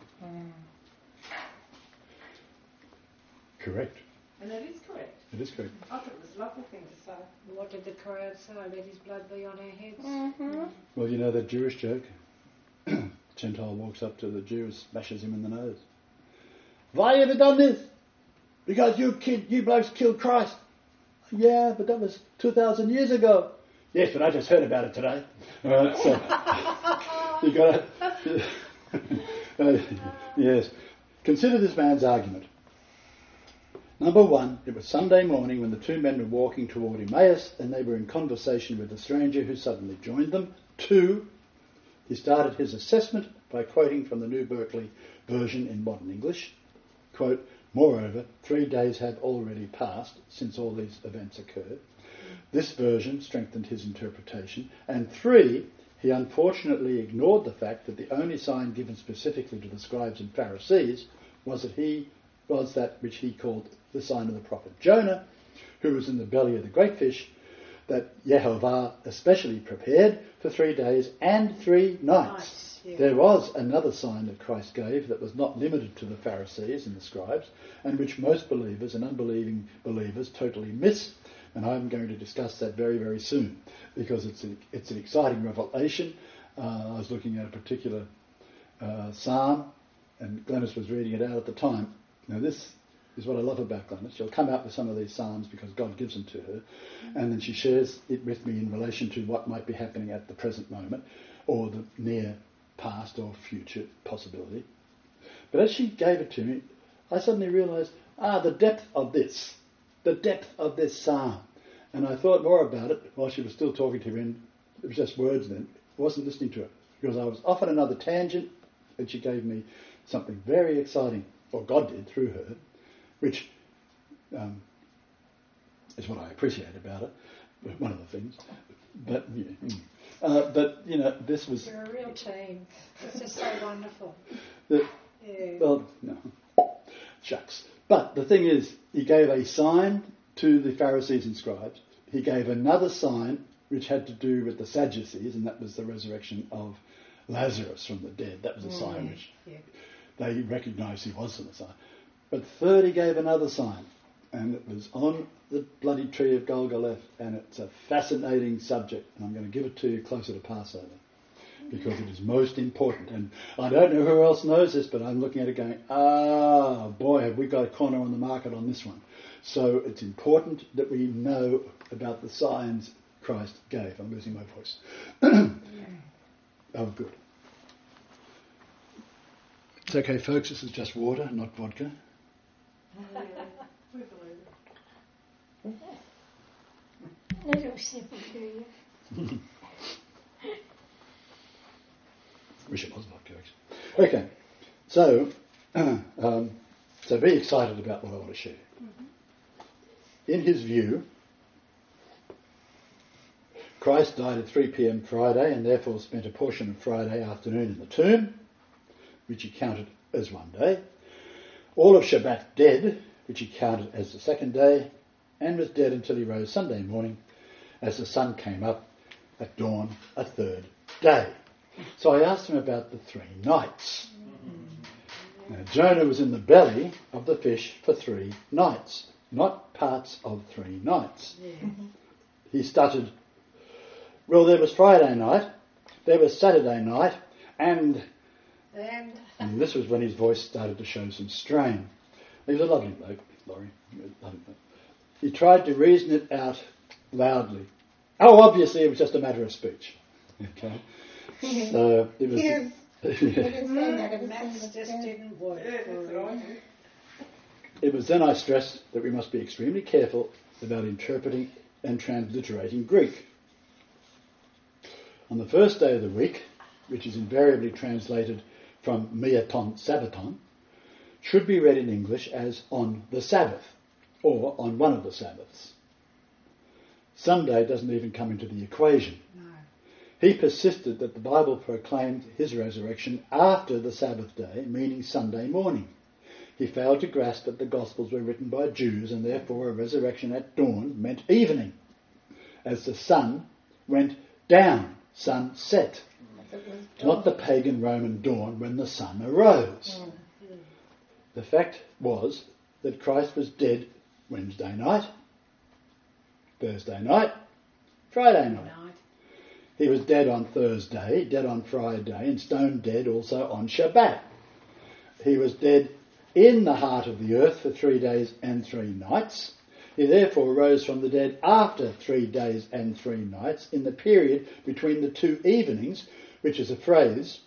Correct. And that is correct. It is correct. I thought it was a lovely thing to say. What did the crowd say? Let his blood be on our heads. Mm-hmm. Well, you know that Jewish joke? Gentile walks up to the Jew and smashes him in the nose. Why have you done this? Because you kid, you blokes killed Christ. Yeah, but that was two thousand years ago. Yes, but I just heard about it today. All right, so you got to... uh, yes. Consider this man's argument. Number one, it was Sunday morning when the two men were walking toward Emmaus and they were in conversation with a stranger who suddenly joined them. Two, he started his assessment by quoting from the New Berkeley version in modern English. Quote, moreover, three days have already passed since all these events occurred. This version strengthened his interpretation. And three, he unfortunately ignored the fact that the only sign given specifically to the scribes and Pharisees was that he was that which he called the sign of the prophet Jonah, who was in the belly of the great fish that Yehovah especially prepared for three days and three nights. Nice, yeah. There was another sign that Christ gave that was not limited to the Pharisees and the scribes, and which most believers and unbelieving believers totally miss. And I'm going to discuss that very, very soon, because it's a, it's an exciting revelation. Uh, I was looking at a particular uh, psalm, and Glenys was reading it out at the time. Now this is what I love about Glenys. She'll come out with some of these psalms because God gives them to her, and then she shares it with me in relation to what might be happening at the present moment, or the near past or future possibility. But as she gave it to me, I suddenly realised, ah, the depth of this, the depth of this psalm. And I thought more about it while she was still talking to me, and it was just words then. I wasn't listening to it, because I was off on another tangent, and she gave me something very exciting, or God did through her, which um, is what I appreciate about it, one of the things. But, yeah, mm. uh, but you know, this was... You're a real team. This is so wonderful. The, Yeah. well, no, shucks. But the thing is, he gave a sign to the Pharisees and scribes. He gave another sign which had to do with the Sadducees, and that was the resurrection of Lazarus from the dead. That was a Oh, sign yeah. which Yeah. they recognised he was the Messiah. But third, he gave another sign, and it was on the bloody tree of Golgotha, and it's a fascinating subject, and I'm going to give it to you closer to Passover, because it is most important. And I don't know who else knows this, but I'm looking at it going, ah, boy, have we got a corner on the market on this one. So it's important that we know about the signs Christ gave. I'm losing my voice. Oh, good. It's okay, folks, this is just water, not vodka. Yeah, we believe it. Little sip will do you. Wish it was vodka, actually. Okay, so, um, so be excited about what I want to share. Mm-hmm. In his view, Christ died at three p.m. Friday and therefore spent a portion of Friday afternoon in the tomb, which he counted as one day. All of Shabbat dead, which he counted as the second day, and was dead until he rose Sunday morning as the sun came up at dawn a third day. So I asked him about the three nights. Now, Jonah was in the belly of the fish for three nights, not parts of three nights. Yeah. He stuttered, well, there was Friday night, there was Saturday night, and... And And this was when his voice started to show some strain. He was a lovely bloke, Laurie. Lovely bloke. He tried to reason it out loudly. Oh, obviously it was just a matter of speech. Okay. So it was. Yes. Yeah. I didn't say that. It was Maths saying just that, didn't work Yeah, for that's her. right. It was then I stressed that we must be extremely careful about interpreting and transliterating Greek. On the first day of the week, which is invariably translated from miaton Sabbaton, should be read in English as on the Sabbath, or on one of the Sabbaths. Sunday doesn't even come into the equation. No. He persisted that the Bible proclaimed his resurrection after the Sabbath day, meaning Sunday morning. He failed to grasp that the Gospels were written by Jews and therefore a resurrection at dawn meant evening, as the sun went down, sun set, it was not the pagan Roman dawn when the sun arose. Mm. The fact was that Christ was dead Wednesday night, Thursday night, Friday night. Night. He was dead on Thursday, dead on Friday, and stone dead also on Shabbat. He was dead in the heart of the earth for three days and three nights. He therefore rose from the dead after three days and three nights in the period between the two evenings, which is a phrase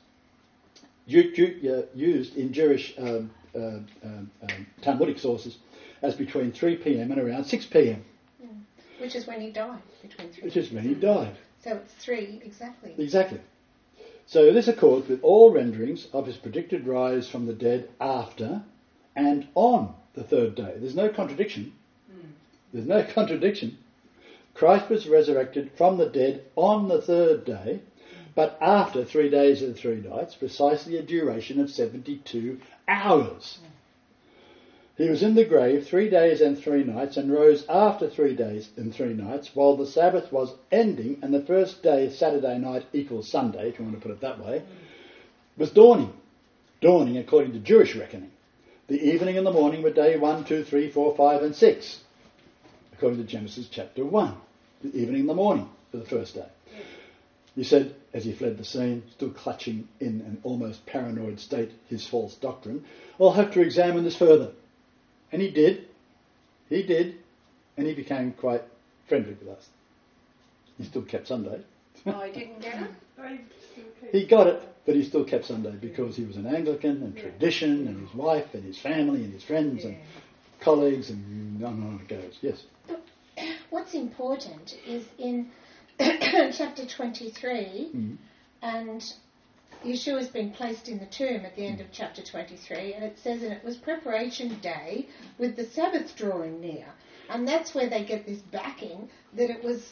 used in Jewish um, uh, um, um, Talmudic sources as between three p.m. and around six p.m, Which is when he died, between three. which is when he died. So it's three, exactly. Exactly. So this accords with all renderings of his predicted rise from the dead after and on the third day. There's no contradiction. There's no contradiction. Christ was resurrected from the dead on the third day, but after three days and three nights, precisely a duration of seventy-two hours. He was in the grave three days and three nights and rose after three days and three nights while the Sabbath was ending and the first day, Saturday night equals Sunday, if you want to put it that way, was dawning. Dawning according to Jewish reckoning. The evening and the morning were day one, two, three, four, five and six, according to Genesis chapter one. The evening and the morning for the first day. He said, as he fled the scene, still clutching in an almost paranoid state his false doctrine, I'll have to examine this further. And he did. He did. And he became quite friendly with us. He still kept Sunday. Oh, he didn't get it? They still keep- He got it, but he still kept Sunday because he was an Anglican and Yeah. tradition and his wife and his family and his friends and colleagues and on and on it goes. Yes. What's important is in chapter twenty-three, Mm. and Yeshua's been placed in the tomb at the end of chapter twenty-three, and it says, and it was preparation day with the Sabbath drawing near. And that's where they get this backing that it was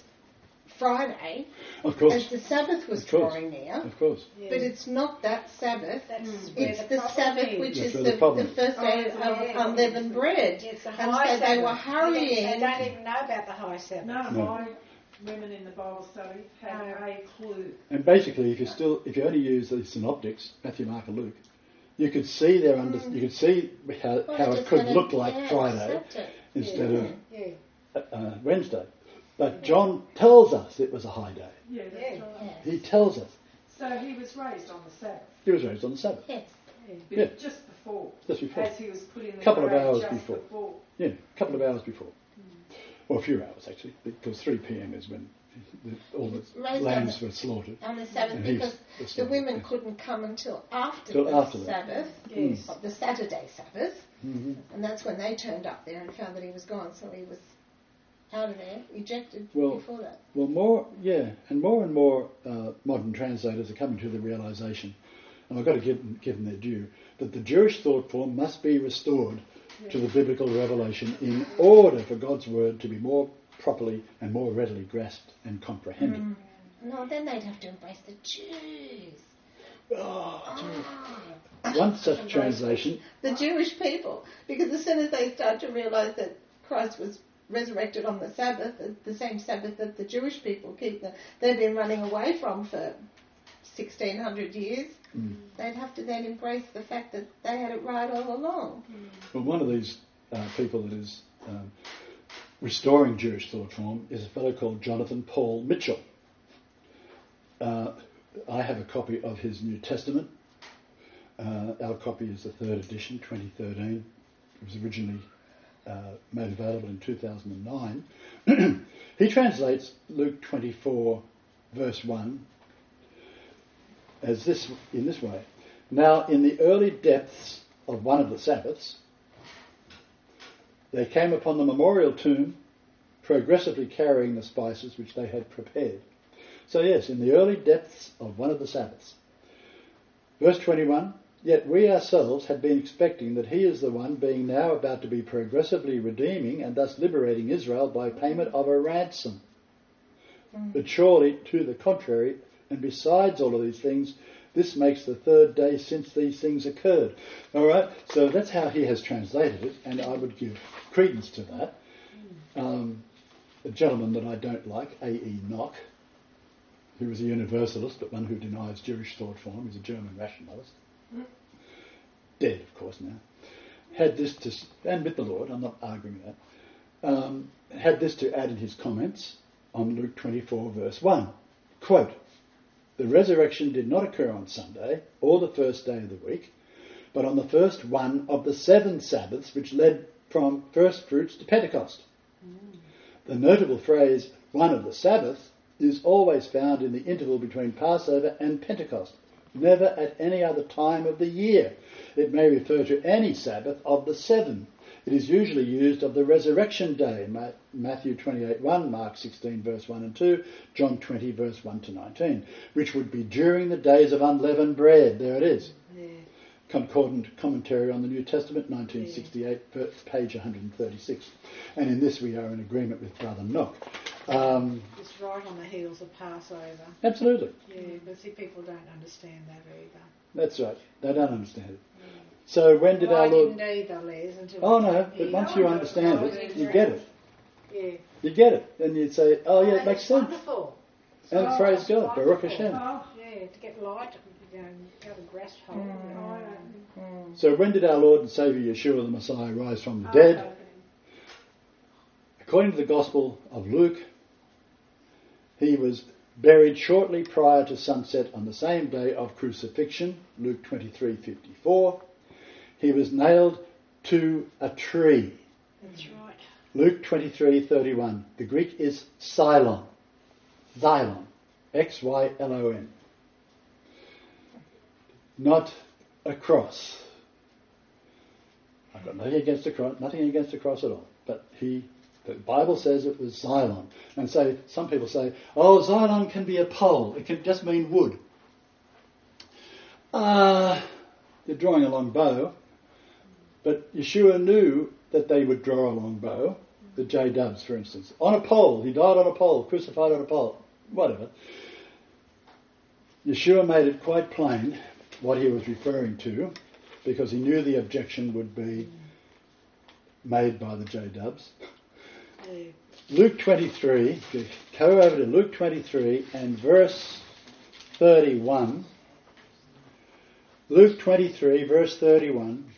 Friday Of course. as the Sabbath was Of course. drawing near. Of course. Yeah. But it's not that Sabbath. That's Mm. where It's the, the problem Sabbath, is. which That's is where the, the problem the is. first day Oh, of yeah. unleavened bread. It's the And high so they were Sabbath. hurrying. They don't even know about the high Sabbath. None of No. my women in the Bible study had No. a clue. And basically, if you still, if you only use the synoptics, Matthew, Mark, and Luke, you could see their under, you could see how, Well, how they're it just could gonna- look like yeah, Friday accept it. instead Yeah. of Yeah. uh, Wednesday. But John tells us it was a high day. Yeah, that's Yeah. right. Yes. He tells us So he was raised on the Sabbath, he was raised on the Sabbath, Yes. be- Yeah. just before, just before. as he was put in the Couple of grave hours just before. before. Yeah, a couple of hours before. Or a few hours, actually, because three p.m. is when the, all the Raised on lambs the- were slaughtered. On the Sabbath, And he was- because was the slaughtered, women yeah. couldn't come until after Till the after that. Sabbath, Yes. of the Saturday Sabbath, Mm-hmm. and that's when they turned up there and found that he was gone, so he was out of there, ejected Well- before that. Well, more, yeah, and more and more uh, modern translators are coming to the realisation, and I've got to give them, give them their due, that the Jewish thought form must be restored to the biblical revelation in order for God's word to be more properly and more readily grasped and comprehended. Mm. No, then they'd have to embrace the Jews. Oh, Ah. one such translation, The Jewish people, because as soon as they start to realise that Christ was resurrected on the Sabbath, the same Sabbath that the Jewish people keep, that they've been running away from for sixteen hundred years, Mm. they'd have to then embrace the fact that they had it right all along. well, one of these uh, people that is um, restoring Jewish thought form is a fellow called Jonathan Paul Mitchell. Uh, I have a copy of his New Testament. Uh, our copy is the third edition, twenty thirteen. It was originally uh, made available in two thousand nine, he translates Luke twenty-four, verse one, as this in this way. Now, in the early depths of one of the Sabbaths, they came upon the memorial tomb, progressively carrying the spices which they had prepared. So yes, in the early depths of one of the Sabbaths. Verse twenty-one, yet we ourselves had been expecting that he is the one being now about to be progressively redeeming and thus liberating Israel by payment of a ransom. Mm. But surely, to the contrary, and besides all of these things, this makes the third day since these things occurred. All right, so that's how he has translated it, and I would give credence to that. Um, a gentleman that I don't like, A E Nock, who was a universalist, but one who denies Jewish thought form, he's a German rationalist, mm. dead, of course, now, had this to, and with the Lord, I'm not arguing that, um, had this to add in his comments on Luke twenty-four, verse one. Quote, the resurrection did not occur on Sunday, or the first day of the week, but on the first one of the seven Sabbaths which led from first fruits to Pentecost. Mm. The notable phrase, one of the Sabbaths, is always found in the interval between Passover and Pentecost, never at any other time of the year. It may refer to any Sabbath of the seven. It is usually used of the resurrection day, Matthew twenty-eight one, Mark sixteen verse one and two, John twenty verse one to nineteen, which would be during the days of unleavened bread. There it is. Yeah. Concordant Commentary on the New Testament, nineteen sixty-eight, yeah. page one hundred thirty-six. And in this we are in agreement with Brother Nock. Um, it's right on the heels of Passover. Absolutely. Yeah, but see, people don't understand that either. That's right. They don't understand it. Yeah. So when did well, our Lord... I didn't either, Les, until... Oh, no, but once you understand it, you get it. Yeah. You get it. And you'd say, oh, yeah, oh, it makes sense. Wonderful. And oh, praise God. Baruch Hashem. Oh, yeah, to get light, you know, go to grasp hold. Mm. Mm. So when did our Lord and Saviour Yeshua the Messiah rise from the dead? Okay. According to the Gospel of Luke, he was buried shortly prior to sunset on the same day of crucifixion, Luke twenty-three fifty-four. He was nailed to a tree. That's right. Luke twenty-three thirty-one. The Greek is xylon. Xylon. X Y L O N. Not a cross. I've got nothing against a cross, nothing against a cross at all. But he, the Bible says it was xylon. And so some people say, oh, xylon can be a pole. It can just mean wood. Uh, they're drawing a long bow. But Yeshua knew that they would draw a long bow, the J-dubs, for instance. On a pole. He died on a pole, crucified on a pole. Whatever. Yeshua made it quite plain what he was referring to, because he knew the objection would be made by the J-dubs. Yeah. Luke twenty-three, go over to Luke twenty-three and verse thirty-one. Luke twenty-three, verse thirty-one.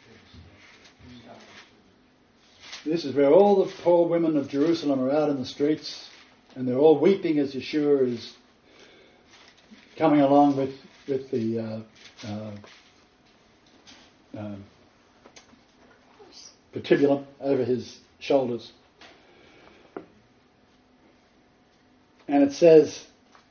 This is where all the poor women of Jerusalem are out in the streets, and they're all weeping as Yeshua is coming along with, with the uh, uh, uh, patibulum over his shoulders. And it says,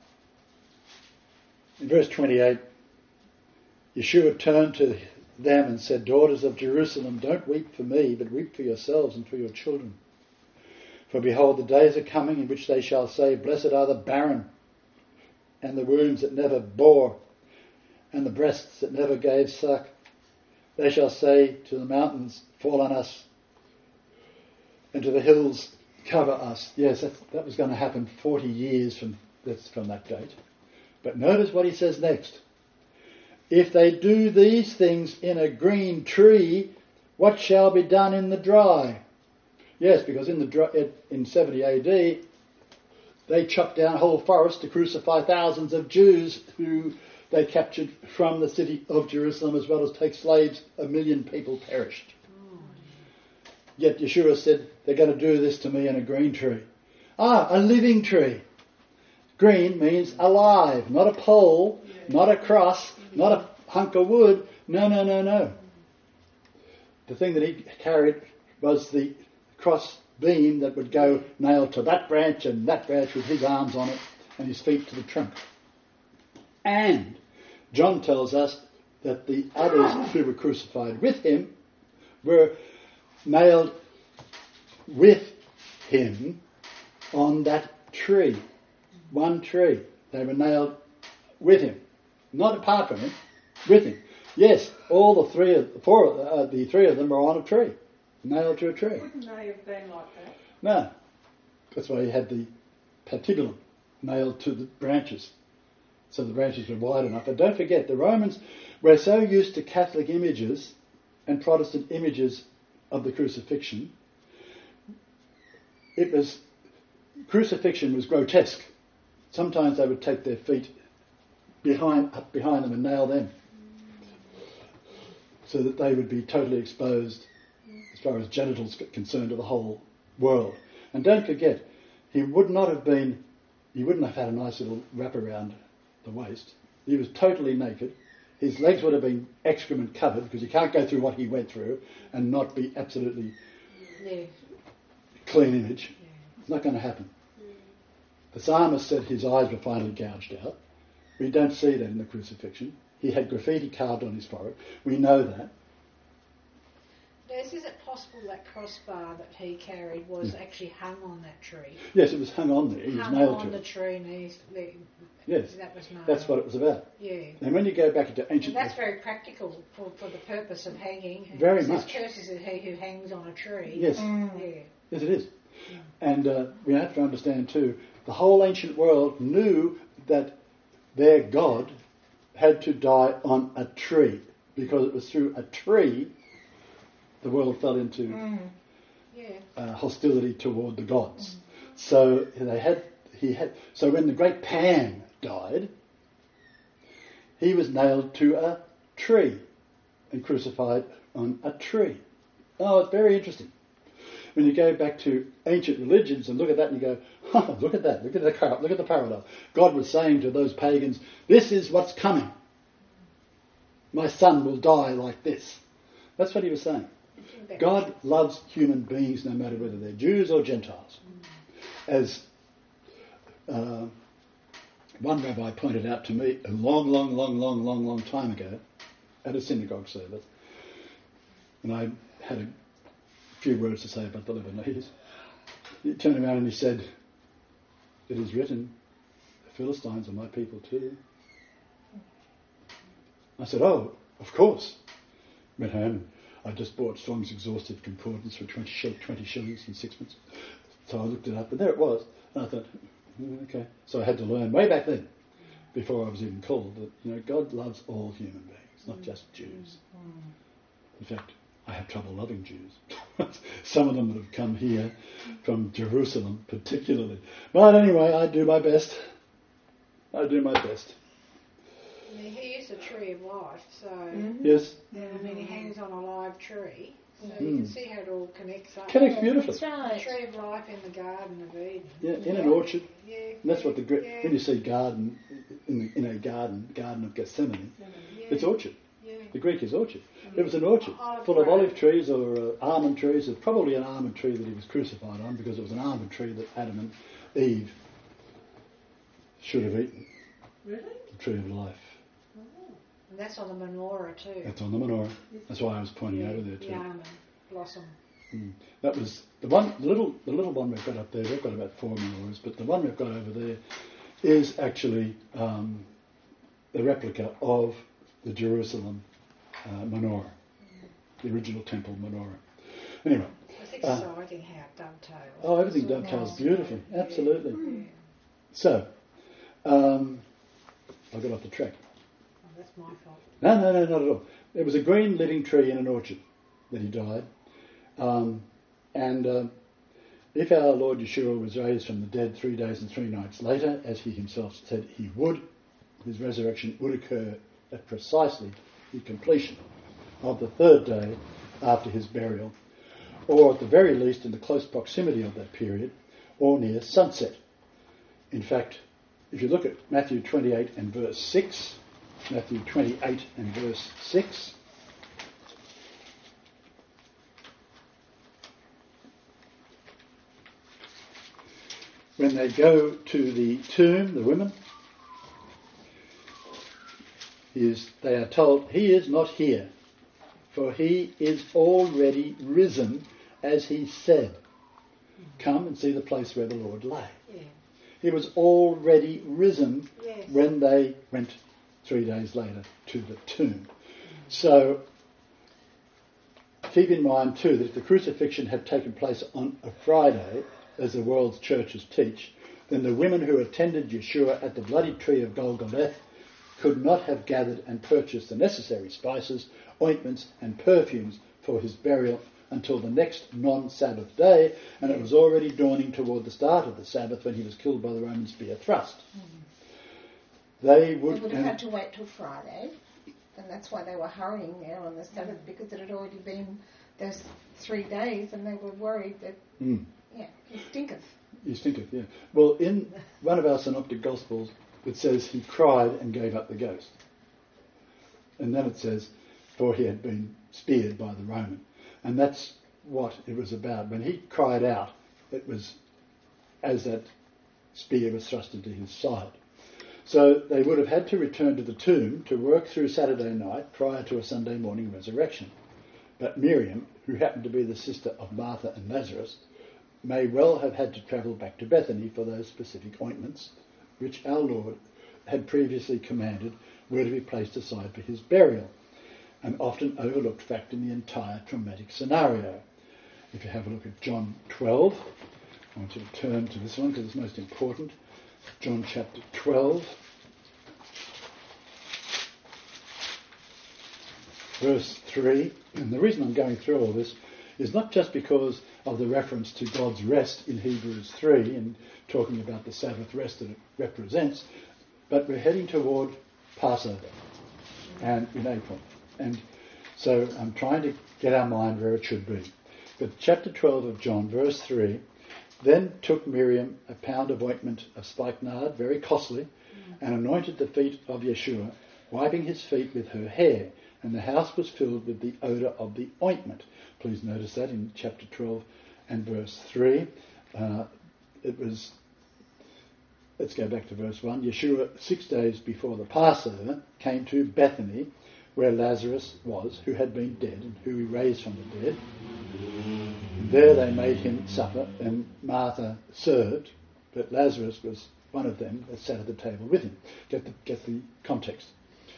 in verse twenty-eight, Yeshua turned to them and said, daughters of Jerusalem, don't weep for me, but weep for yourselves and for your children. For behold, the days are coming in which they shall say, blessed are the barren, and the wombs that never bore, and the breasts that never gave suck. They shall say to the mountains, fall on us, and to the hills, cover us. Yes, that, that was going to happen forty years from, that's from that date. But notice what he says next. If they do these things in a green tree, what shall be done in the dry? Yes, because in the dry, in seventy A D, they chopped down whole forests to crucify thousands of Jews who they captured from the city of Jerusalem, as well as take slaves. A million people perished. Yet Yeshua said, they're going to do this to me in a green tree. Ah, a living tree. Green means alive, not a pole, not a cross, not a hunk of wood. No, no, no, no. The thing that he carried was the cross beam that would go nailed to that branch and that branch with his arms on it and his feet to the trunk. And John tells us that the others who were crucified with him were nailed with him on that tree. One tree. They were nailed with him. Not apart from him, with him. Yes, all the three of, four, uh, the three of them were on a tree. Nailed to a tree. Wouldn't they have been like that? No. That's why he had the patibulum nailed to the branches. So the branches were wide enough. And don't forget, the Romans were so used to Catholic images and Protestant images of the crucifixion. It was, crucifixion was grotesque. Sometimes they would take their feet behind, up behind them and nail them, so that they would be totally exposed as far as genitals are concerned to the whole world. And don't forget, he would not have been, he wouldn't have had a nice little wrap around the waist. He was totally naked. His legs would have been excrement covered, because you can't go through what he went through and not be absolutely Yeah. clean image. Yeah. It's not going to happen. The psalmist said his eyes were finally gouged out. We don't see that in the crucifixion. He had graffiti carved on his forehead. We know that. Des, is it possible that crossbar that he carried was actually hung on that tree? Yes, it was hung on there. He was hung nailed on to the it. tree and he's, the, Yes, that was nailed. that's what it was about. Yeah. And when you go back into ancient... And that's very practical for, for the purpose of hanging. And Very it says, much. Curses is he who hangs on a tree. Yes, Mm. Yeah. yes it is. And uh, we have to understand too, the whole ancient world knew that their God had to die on a tree, because it was through a tree the world fell into Mm. Yeah. uh, hostility toward the gods. So they had, he had. So when the great Pan died, he was nailed to a tree and crucified on a tree. Oh, it's very interesting. When you go back to ancient religions and look at that and you go, oh, look at that, look at the car- look at the parallel. God was saying to those pagans, this is what's coming. My son will die like this. That's what he was saying. God loves human beings no matter whether they're Jews or Gentiles. As uh, one rabbi pointed out to me a long, long, long, long, long, long time ago at a synagogue service, and I had a few words to say about the Lebanese. He turned around and he said, it is written, the Philistines are my people too. I said, oh, of course. Went home and I just bought Strong's Exhaustive Concordance for twenty, twenty shillings and sixpence. So I looked it up and there it was. And I thought, mm, okay. So I had to learn way back then, before I was even called, that you know God loves all human beings, not just Jews. In fact, I have trouble loving Jews. Some of them that have come here from Jerusalem particularly. But anyway, I do my best. I do my best. I mean, he is a tree of life, so Yes, I mean, he hangs on a live tree, so Mm. you can see how it all connects up. connects beautifully. That's The right. tree of life in the Garden of Eden. Yeah, in an orchard. Yeah. And that's what the Greek, Yeah. when you see garden, in, the, in a garden, Garden of Gethsemane, Yeah. it's orchard. Yeah. The Greek is orchard. It was an orchard Olive full of grove. olive trees or uh, almond trees. It was probably an almond tree that he was crucified on, because it was an almond tree that Adam and Eve should have eaten. Really? The tree of life. And that's on the menorah too. That's on the menorah. That's why I was pointing yeah, over there the too. almond blossom. Mm. That was the one, the little, the little one we've got up there. We've got about four menorahs, but the one we've got over there is actually um, the replica of the Jerusalem uh, menorah, the original temple menorah. Anyway, It's Uh, exciting how it dovetails. oh, everything It's all dovetails nice. beautifully. Yeah. Absolutely. Yeah. So, um, I got off the track. Oh, that's my fault. No, no, no, not at all. There was a green living tree in an orchard that he died. Um, and um, if our Lord Yeshua was raised from the dead three days and three nights later, as he himself said he would, his resurrection would occur at precisely the completion of the third day after his burial, or at the very least in the close proximity of that period, or near sunset. In fact, if you look at Matthew twenty-eight and verse six, Matthew twenty-eight and verse six, when they go to the tomb, the women, he is, they are told, he is not here, for he is already risen, as he said. Come and see the place where the Lord lay. Yeah. He was already risen Yes. when they went three days later to the tomb. So keep in mind too that if the crucifixion had taken place on a Friday, as the world's churches teach, then the women who attended Yeshua at the bloody tree of Golgotha could not have gathered and purchased the necessary spices, ointments and perfumes for his burial until the next non-Sabbath day, and it was already dawning toward the start of the Sabbath when he was killed by the Roman spear thrust. Mm-hmm. They would, They would have had to wait till Friday, and that's why they were hurrying there on the Sabbath, because it had already been those three days, and they were worried that, mm. yeah, he stinketh. He stinketh, yeah. Well, in one of our synoptic Gospels, it says he cried and gave up the ghost. And then it says, for he had been speared by the Roman. And that's what it was about. When he cried out, it was as that spear was thrust into his side. So they would have had to return to the tomb to work through Saturday night prior to a Sunday morning resurrection. But Miriam, who happened to be the sister of Martha and Lazarus, may well have had to travel back to Bethany for those specific ointments, which our Lord had previously commanded were to be placed aside for his burial, an often overlooked fact in the entire traumatic scenario. If you have a look at John twelve, I want you to turn to this one because it's most important. John chapter twelve, verse three. And the reason I'm going through all this is not just because of the reference to God's rest in Hebrews three and talking about the Sabbath rest that it represents, but we're heading toward Passover and in April. And so I'm trying to get our mind where it should be. But chapter twelve of John, verse three, then took Miriam a pound of ointment of spikenard, very costly, mm. and anointed the feet of Yeshua, wiping his feet with her hair, and the house was filled with the odour of the ointment. Please notice that in chapter twelve and verse three. Uh, it was, let's go back to verse one. Yeshua, six days before the Passover, came to Bethany, where Lazarus was, who had been dead and who he raised from the dead. And there they made him supper, and Martha served, but Lazarus was one of them that sat at the table with him. Get the, get the context.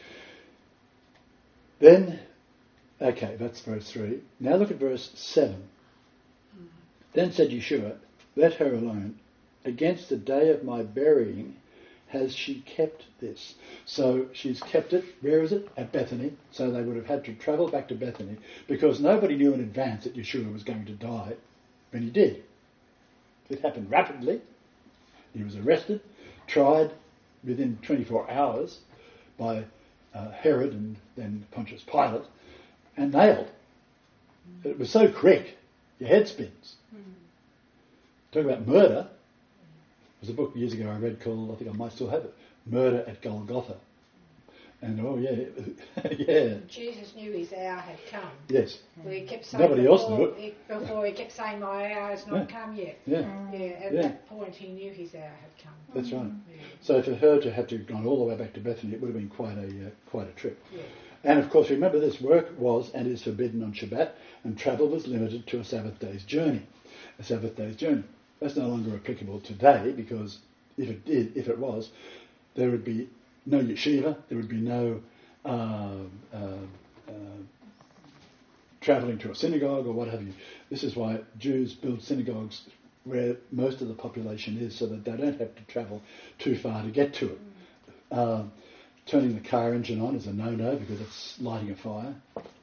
Then, okay, that's verse three. Now look at verse seven. Then said Yeshua, let her alone. Against the day of my burying has she kept this. So she's kept it. Where is it? At Bethany. So they would have had to travel back to Bethany because nobody knew in advance that Yeshua was going to die when he did. It happened rapidly. He was arrested, tried within twenty-four hours by uh, Herod and then Pontius Pilate, and nailed. It was so quick, your head spins. Talk about murder. There's a book years ago I read called, I think I might still have it, Murder at Golgotha. And oh yeah, yeah. Jesus knew his hour had come. Yes. Well, he kept saying Nobody before, else knew it. He, before he kept saying, my hour has not Yeah. come yet. Yeah. Yeah, at Yeah. that point he knew his hour had come. That's right. Yeah. So for her to have to have gone all the way back to Bethany, it would have been quite a uh, quite a trip. Yeah. And of course, remember this work was and is forbidden on Shabbat, and travel was limited to a Sabbath day's journey. A Sabbath day's journey. That's no longer applicable today because if it did, if it was, there would be no yeshiva, there would be no uh, uh, uh, travelling to a synagogue or what have you. This is why Jews build synagogues where most of the population is, so that they don't have to travel too far to get to it. Uh, turning the car engine on is a no-no because it's lighting a fire.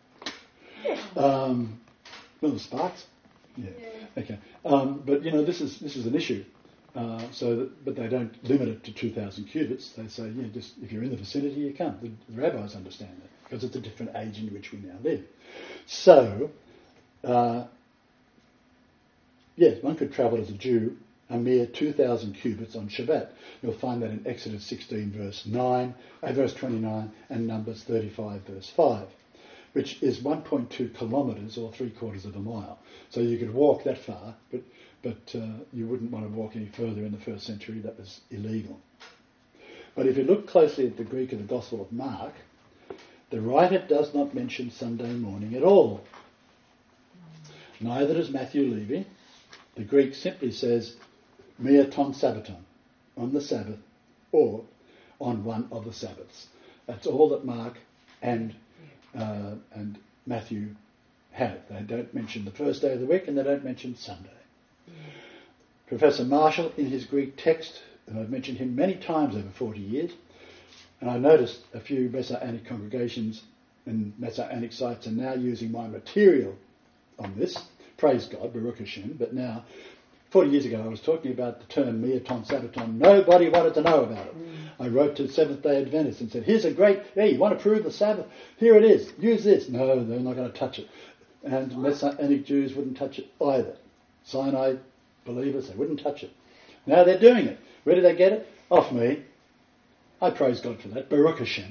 Um, little sparks. Yeah. yeah. Okay. Um, but you know, this is this is an issue. Uh, so, that, but they don't limit it to two thousand cubits. They say, yeah, just if you're in the vicinity, you come. The, the rabbis understand that because it's a different age in which we now live. So, uh, yes, one could travel as a Jew a mere two thousand cubits on Shabbat. You'll find that in Exodus sixteen, verse nine, uh, verse twenty-nine, and Numbers thirty-five, verse five. which is one point two kilometres or three quarters of a mile. So you could walk that far, but, but uh, you wouldn't want to walk any further in the first century. That was illegal. But if you look closely at the Greek of the Gospel of Mark, the writer does not mention Sunday morning at all. Neither does Matthew Levy. The Greek simply says mia ton Sabbaton, on the Sabbath, or on one of the Sabbaths. That's all that Mark and uh, and Matthew have. They don't mention the first day of the week and they don't mention Sunday. Mm. Professor Marshall, in his Greek text, and I've mentioned him many times over forty years, and I noticed a few Messianic congregations and Messianic sites are now using my material on this. Praise God, Baruch Hashem. But now, forty years ago, I was talking about the term mia ton Sabbaton. Nobody wanted to know about it. Mm. I wrote to Seventh-day Adventists and said, here's a great, hey, you want to prove the Sabbath? Here it is. Use this. No, they're not going to touch it. And Messianic Jews wouldn't touch it either. Sinai believers, they wouldn't touch it. Now they're doing it. Where did they get it? Off me. I praise God for that. Baruch Hashem.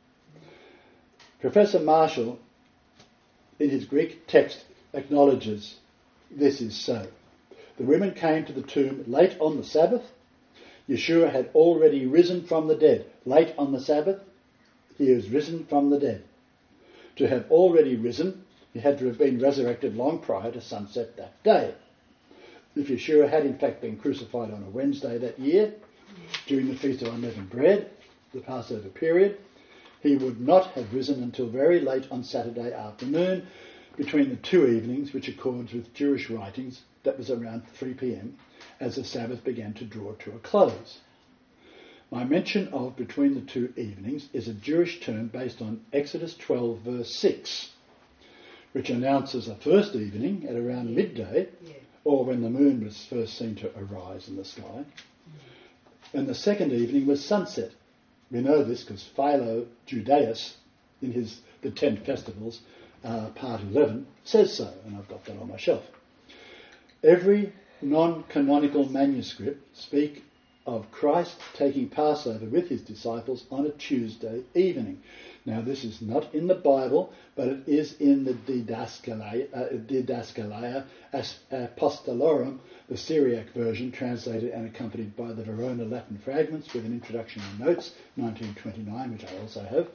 Professor Marshall, in his Greek text, acknowledges this is so. The women came to the tomb late on the Sabbath. Yeshua had already risen from the dead. Late on the Sabbath, he is risen from the dead. To have already risen, he had to have been resurrected long prior to sunset that day. If Yeshua had in fact been crucified on a Wednesday that year, during the Feast of Unleavened Bread, the Passover period, he would not have risen until very late on Saturday afternoon, between the two evenings, which accords with Jewish writings. That was around three p.m, as the Sabbath began to draw to a close. My mention of between the two evenings is a Jewish term based on Exodus twelve verse six, which announces a first evening at around midday, yeah. or when the moon was first seen to arise in the sky. Mm. And the second evening was sunset. We know this because Philo Judaeus, in his The Ten Festivals, uh, part eleven, says so, and I've got that on my shelf. Every non-canonical manuscript speak of Christ taking Passover with his disciples on a Tuesday evening. Now, this is not in the Bible, but it is in the Didaskalia, uh, Didaskalia Apostolorum, the Syriac version, translated and accompanied by the Verona Latin fragments with an introduction and notes, nineteen twenty-nine, which I also have,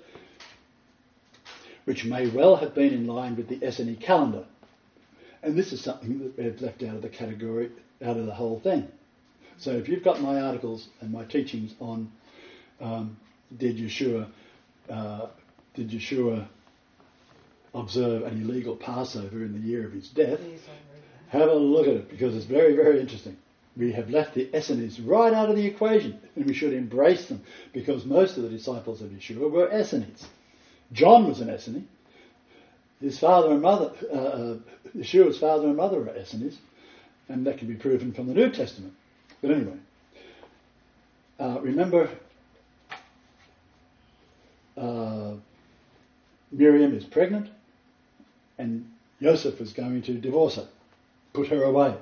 which may well have been in line with the Essene calendar. And this is something that we've left out of the category, out of the whole thing. So if you've got my articles and my teachings on um, did Yeshua uh, did Yeshua observe an illegal Passover in the year of his death, have a look at it, because it's very, very interesting. We have left the Essenes right out of the equation, and we should embrace them, because most of the disciples of Yeshua were Essenes. John was an Essene. His father and mother, uh, uh, Yeshua's father and mother were Essenes, and that can be proven from the New Testament. But anyway, uh, remember, uh, Miriam is pregnant, and Joseph is going to divorce her, put her away,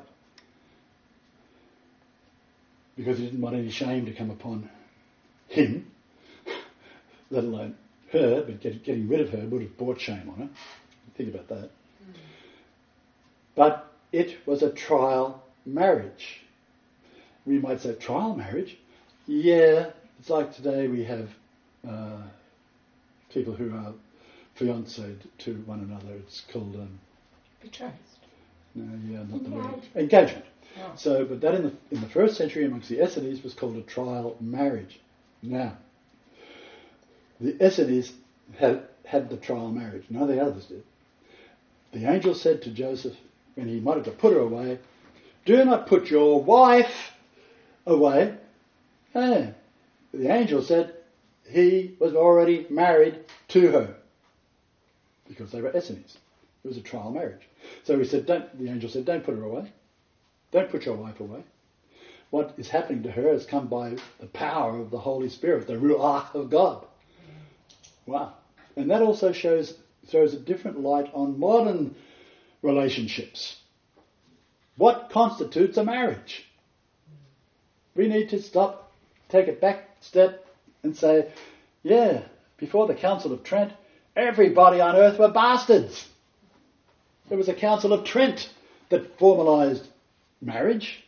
because he didn't want any shame to come upon him, let alone her, but get, getting rid of her would have brought shame on her. Think about that. Mm. But it was a trial marriage. We might say, trial marriage? Yeah, it's like today we have uh, people who are fiancéed to one another. It's called... Um, betrothed. No, yeah, not the word. Engagement. Oh. So, but that in the in the first century amongst the Essenes was called a trial marriage. Now, the Essenes had had the trial marriage. None of the others did. The angel said to Joseph, when he wanted to put her away, "Do not put your wife away." And the angel said he was already married to her, because they were Essenes. It was a trial marriage. So he said, "Don't." The angel said, "Don't put her away. Don't put your wife away. What is happening to her has come by the power of the Holy Spirit, the Ruach of God." Wow. And that also shows throws a different light on modern relationships. What constitutes a marriage? We need to stop, take a back step and say, yeah, before the Council of Trent, Everybody on earth were bastards. There was a Council of Trent that formalised marriage.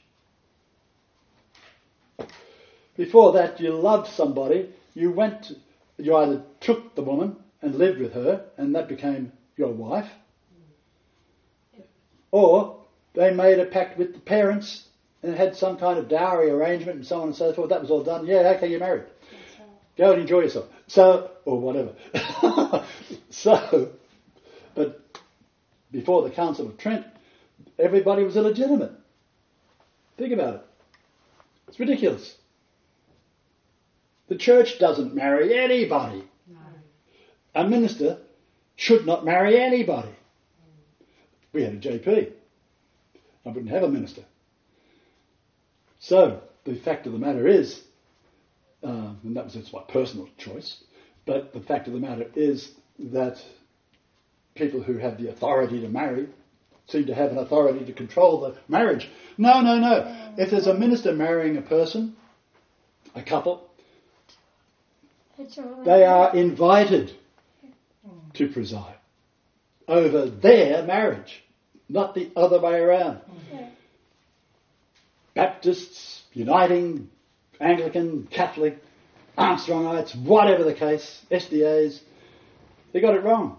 Before that, you loved somebody, you went, to, you either took the woman and lived with her, and that became your wife, or they made a pact with the parents and had some kind of dowry arrangement and so on and so forth. That was all done. Yeah, okay, you're married. Go and enjoy yourself. So, or whatever. so, but before the Council of Trent, everybody was illegitimate. Think about it. It's ridiculous. The church doesn't marry anybody. No. A minister should not marry anybody. We had a J P. I wouldn't have a minister. So, the fact of the matter is, uh, and that was just my personal choice, but the fact of the matter is that people who have the authority to marry seem to have an authority to control the marriage. No, no, no. If there's a minister marrying a person, a couple, they are invited to preside over their marriage, not the other way around. Yeah. Baptists, Uniting, Anglican, Catholic, Armstrongites, whatever the case, S D As, they got it wrong.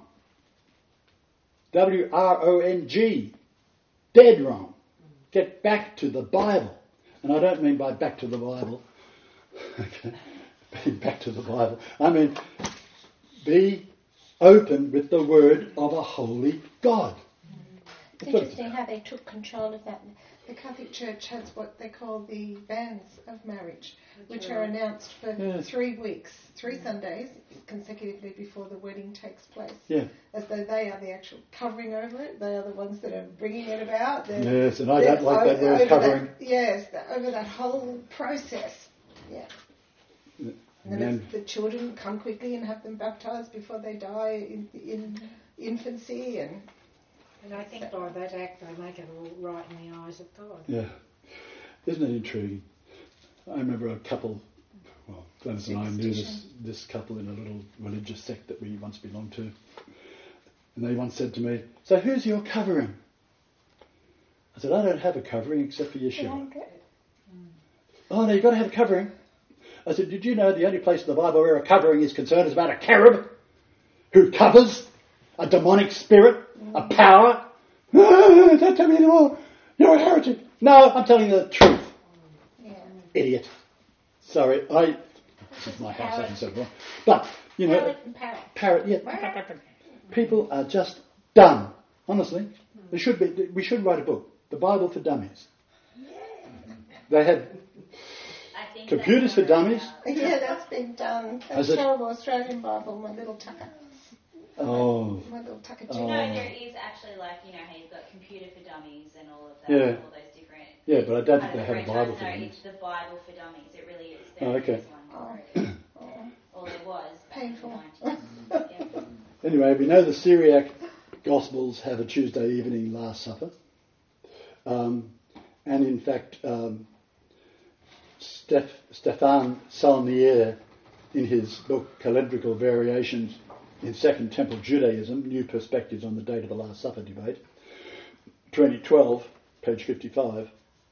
W R O N G, dead wrong. Get back to the Bible. And I don't mean by back to the Bible, okay, back to the Bible. I mean, be open with the word of a holy God. It's interesting how they took control of that. The Catholic Church has what they call the banns of marriage, which are announced for Yes. three weeks, three Sundays consecutively before the wedding takes place. Yeah. As though they are the actual covering over it. They are the ones that are bringing it about. They're, Yes, and I don't like that o- word over covering. That, yes, the, over that whole process. Yeah. And then And it's the children come quickly and have them baptised before they die in, in infancy, and And I think by that act they make it all right in the eyes of God. yeah, isn't it intriguing? I remember a couple, well, Glennis and I knew this, Superstition. this couple in a little religious sect that we once belonged to. And they once said to me, so who's your covering? I said, I don't have a covering except for Yeshua. Oh, no, you've got to have a covering. I said, did you know the only place in the Bible where a covering is concerned is about a cherub who covers a demonic spirit, a power? Ah, don't tell me anymore. You're a heretic. No, I'm telling you the truth. Yeah. Idiot. Sorry, I... This is my house, I can say it wrong. But, you know... Parrot and parrot. Parrot, yeah. People are just dumb. Honestly. There should be, we should write a book. The Bible for Dummies. They had I think computers for that's dummies. yeah, that's been done. Has That it- terrible Australian Bible, my little tucker. Oh, My little tucker. Oh. No, there is actually like, you know, how you've got computer for dummies and all of that, Yeah. all those different... yeah, but I don't think kind they of have a franchise. Bible for No, dummies. it's the Bible for dummies. It really is. Oh, There okay. is one already. All there was. back in the Painful. nineties. Yeah. Anyway, we know the Syriac Gospels have a Tuesday evening Last Supper. Um, and in fact, um, Steph, Stéphane Saulnier, in his book Calendrical Variations in Second Temple Judaism, New Perspectives on the Date of the Last Supper Debate, twenty twelve, page fifty-five,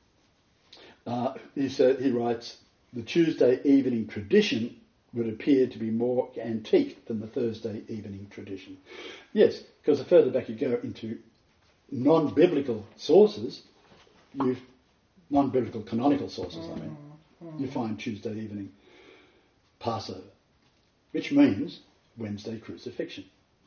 uh, he, said, he writes, the Tuesday evening tradition would appear to be more antique than the Thursday evening tradition. Yes, because the further back you go into non-biblical sources, you non-biblical canonical sources, I mean, you find Tuesday evening Passover, which means Wednesday crucifixion.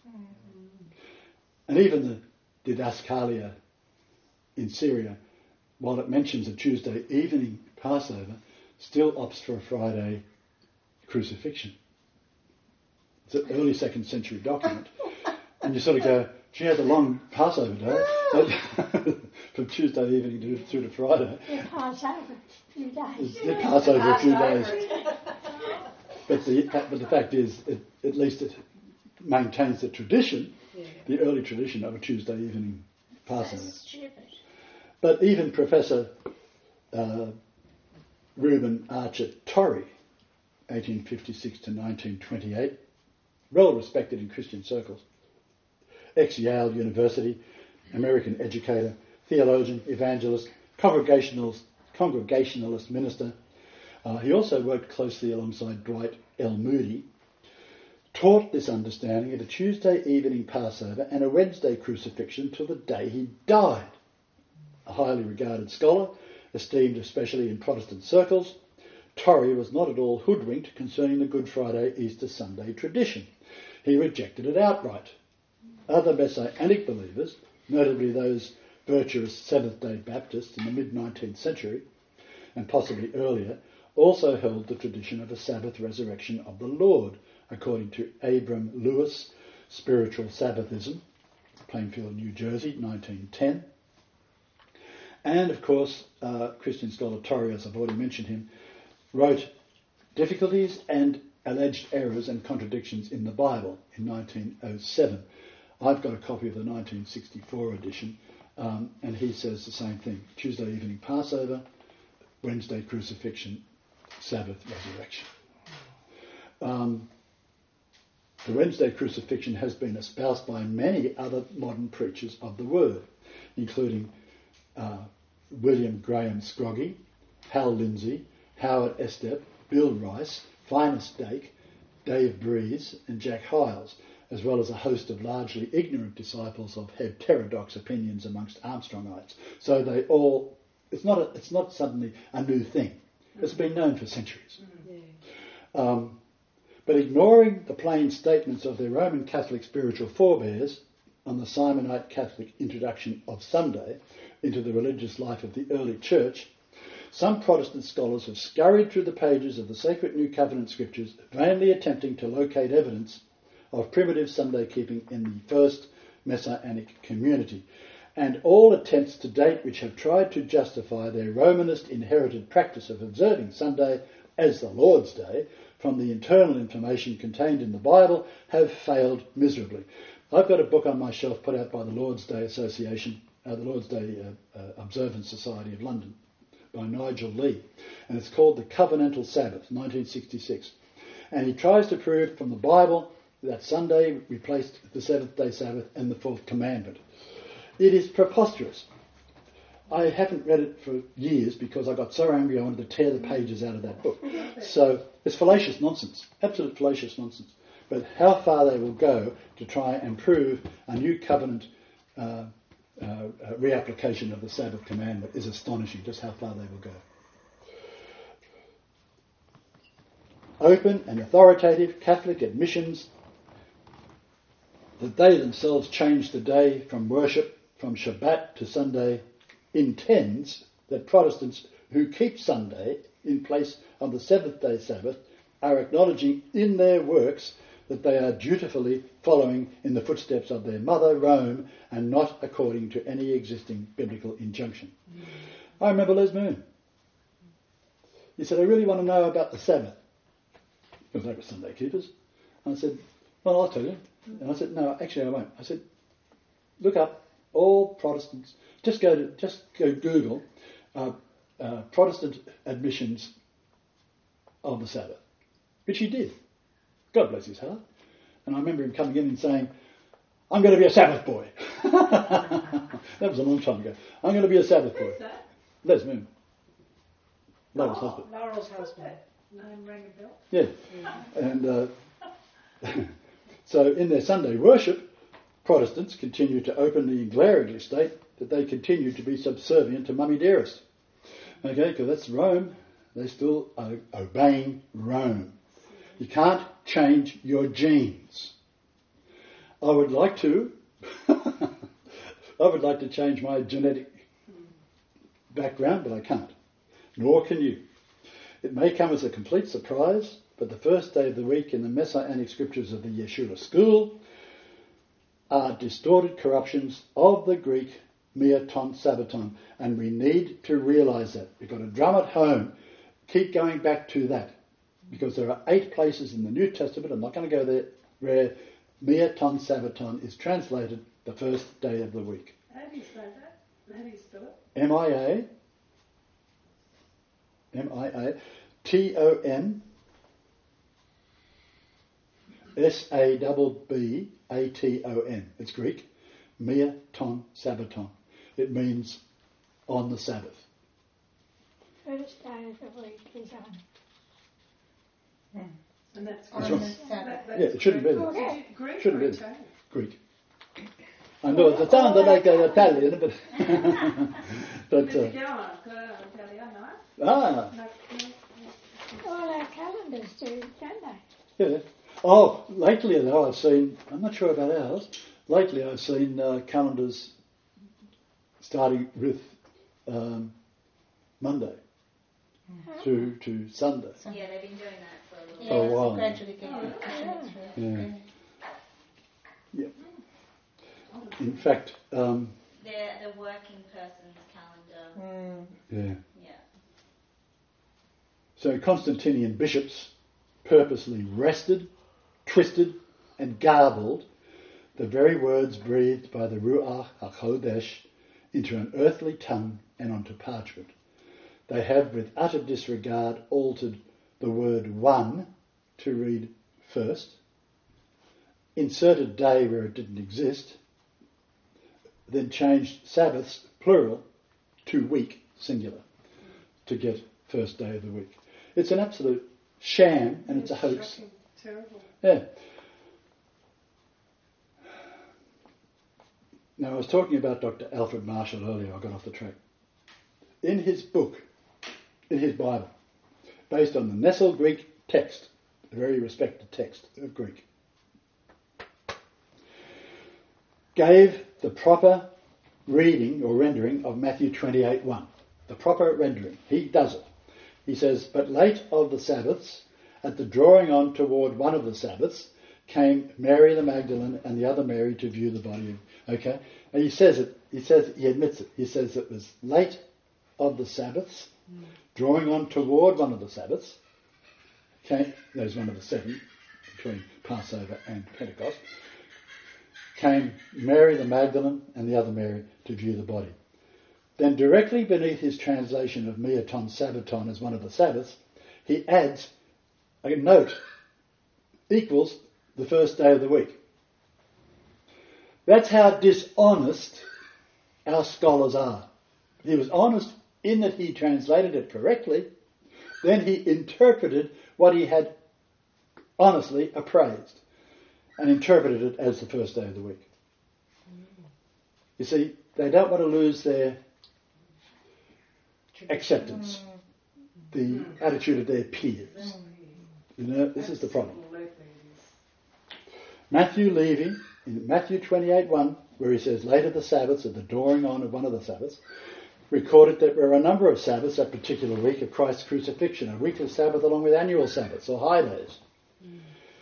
And even the Didascalia in Syria, while it mentions a Tuesday evening Passover, still opts for a Friday crucifixion. It's an early second century document. And you sort of go, she had a long Passover day, from Tuesday evening to, through to Friday. You pass over a few days. It passed over a few days. But the, but the fact is, it, at least it maintains the tradition, Yeah. the early tradition of a Tuesday evening Passover. That's stupid. But even Professor uh, Reuben Archer Torrey, eighteen fifty-six to nineteen twenty-eight, well respected in Christian circles. Ex-Yale University, American educator, theologian, evangelist, congregationalist, congregationalist minister. Uh, he also worked closely alongside Dwight L. Moody, taught this understanding at a Tuesday evening Passover and a Wednesday crucifixion till the day he died. A highly regarded scholar, esteemed especially in Protestant circles, Torrey was not at all hoodwinked concerning the Good Friday Easter Sunday tradition. He rejected it outright. Other Messianic believers, notably those virtuous Seventh-day Baptists in the mid-nineteenth century, and possibly earlier, also held the tradition of a Sabbath resurrection of the Lord, according to Abram Lewis, Spiritual Sabbathism, Plainfield, New Jersey, nineteen ten. And, of course, uh, Christian scholar Torrey, as I've already mentioned him, wrote Difficulties and Alleged Errors and Contradictions in the Bible in nineteen oh seven. I've got a copy of the nineteen sixty-four edition, um, and he says the same thing. Tuesday evening Passover, Wednesday crucifixion, Sabbath resurrection. Um, the Wednesday crucifixion has been espoused by many other modern preachers of the word, including uh, William Graham Scroggie, Hal Lindsey, Howard Estep, Bill Rice, Finus Dake, Dave Breeze and Jack Hyles, as well as a host of largely ignorant disciples of heterodox opinions amongst Armstrongites. So they all, it's not a, it's not suddenly a new thing. It's been known for centuries. Yeah. Um, but ignoring the plain statements of their Roman Catholic spiritual forebears on the Simonite Catholic introduction of Sunday into the religious life of the early church, some Protestant scholars have scurried through the pages of the sacred New Covenant scriptures, vainly attempting to locate evidence of primitive Sunday keeping in the first Messianic community. And all attempts to date which have tried to justify their Romanist inherited practice of observing Sunday as the Lord's Day from the internal information contained in the Bible have failed miserably. I've got a book on my shelf put out by the Lord's Day Association, uh, the Lord's Day uh, uh, Observance Society of London, by Nigel Lee, and it's called The Covenantal Sabbath, nineteen sixty-six. And he tries to prove from the Bible that Sunday replaced the seventh-day Sabbath and the fourth commandment. It is preposterous. I haven't read it for years because I got so angry I wanted to tear the pages out of that book. So it's fallacious nonsense, absolute fallacious nonsense. But how far they will go to try and prove a new covenant uh, uh, uh, reapplication of the Sabbath commandment is astonishing, just how far they will go. Open and authoritative Catholic admissions that they themselves changed the day from worship from Shabbat to Sunday intends that Protestants who keep Sunday in place of the seventh-day Sabbath are acknowledging in their works that they are dutifully following in the footsteps of their mother, Rome, and not according to any existing biblical injunction. Mm. I remember Les Moon. He said, I really want to know about the Sabbath. Because they were Sunday keepers. And I said, well, I'll tell you. And I said, no, actually I won't. I said, look up all Protestants. Just go to just go Google uh, uh, Protestant admissions of the Sabbath, which he did. God bless his heart. And I remember him coming in and saying, I'm going to be a Sabbath boy. That was a long time ago. I'm going to be a Sabbath boy. Who's that? Les Moon. Laurel's Oh. husband. Laurel's husband. Name rang a bell. Yeah. And uh, so in their Sunday worship, Protestants continue to openly and glaringly state that they continue to be subservient to Mummy Dearest. Okay, because that's Rome. They still are obeying Rome. You can't change your genes. I would like to. I would like to change my genetic background, but I can't. Nor can you. It may come as a complete surprise, but the first day of the week in the Messianic scriptures of the Yeshua school are distorted corruptions of the Greek Miaton Sabbaton, and we need to realise that. We've got to drum it home. Keep going back to that. Because there are eight places in the New Testament, I'm not going to go there, where Miaton Sabbaton is translated the first day of the week. How do you say that? How do you spell it? M I A M I A T O N S A B B A T O N. It's Greek. Mia ton Sabbaton. It means on the Sabbath. First day of the week is on. And that's On That's the right. Sabbath. That, that's Yeah, it shouldn't be Greek. there. Okay. Greek Shouldn't or be. Italian? Greek. I know it sounds like an Italian, but but Invece uh, chiamano ancora italiano, eh? ah No, no, All our calendars do, don't they? yeah. Oh, lately though I've seen. I'm not sure about ours. Lately I've seen uh, calendars starting with um, Monday through to Sunday. Yeah, they've been doing that for a little Yeah, For a while. while. it's gradually getting pushing it through. Yeah. Yeah. In fact, um, They're the working person's calendar. Mm. yeah. Yeah. So Constantinian bishops purposely wrested, twisted, and garbled the very words breathed by the Ruach HaKodesh into an earthly tongue and onto parchment. They have, with utter disregard, altered the word one to read first, inserted day where it didn't exist, then changed Sabbaths, plural, to week, singular, to get first day of the week. It's an absolute sham and it's a hoax. Shocking, terrible. Yeah. Now, I was talking about Doctor Alfred Marshall earlier. I got off the track. In his book, in his Bible, based on the Nestle Greek text, a very respected text of Greek, gave the proper reading or rendering of Matthew twenty-eight one. The proper rendering. He does it. He says, but late of the Sabbaths, at the drawing on toward one of the Sabbaths, came Mary the Magdalene and the other Mary to view the body of, okay? And he says it, he says, he admits it. He says it was late of the Sabbaths, mm. drawing on toward one of the Sabbaths, okay? There's one of the seven, between Passover and Pentecost, came Mary the Magdalene and the other Mary to view the body. Then directly beneath his translation of Mia ton Sabbaton as one of the Sabbaths, he adds a note equals the first day of the week. That's how dishonest our scholars are. He was honest in that he translated it correctly, then he interpreted what he had honestly appraised and interpreted it as the first day of the week. You see, they don't want to lose their acceptance, the attitude of their peers. You know, this is the problem. Matthew Levy, in Matthew twenty-eight one, where he says, later the Sabbaths, at the drawing on of one of the Sabbaths, recorded that there were a number of Sabbaths that particular week of Christ's crucifixion, a weekly Sabbath along with annual Sabbaths or high days. Mm.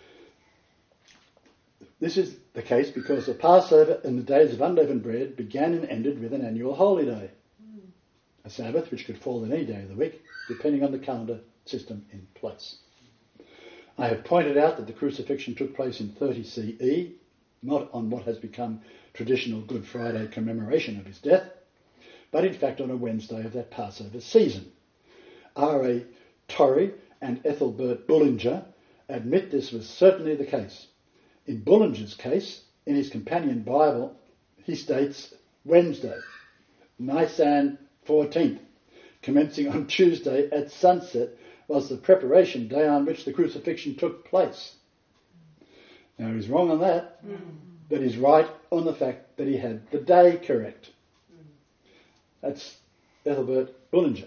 This is the case because the Passover and the days of unleavened bread began and ended with an annual holy day, mm. a Sabbath which could fall in any day of the week, depending on the calendar system in place. I have pointed out that the crucifixion took place in thirty C E, not on what has become traditional Good Friday commemoration of his death, but in fact on a Wednesday of that Passover season. R A Torrey and Ethelbert Bullinger admit this was certainly the case. In Bullinger's case, in his companion Bible, he states Wednesday, Nisan fourteenth, commencing on Tuesday at sunset, was the preparation day on which the crucifixion took place. Now he's wrong on that, mm. but he's right on the fact that he had the day correct. Mm. That's Ethelbert Bullinger.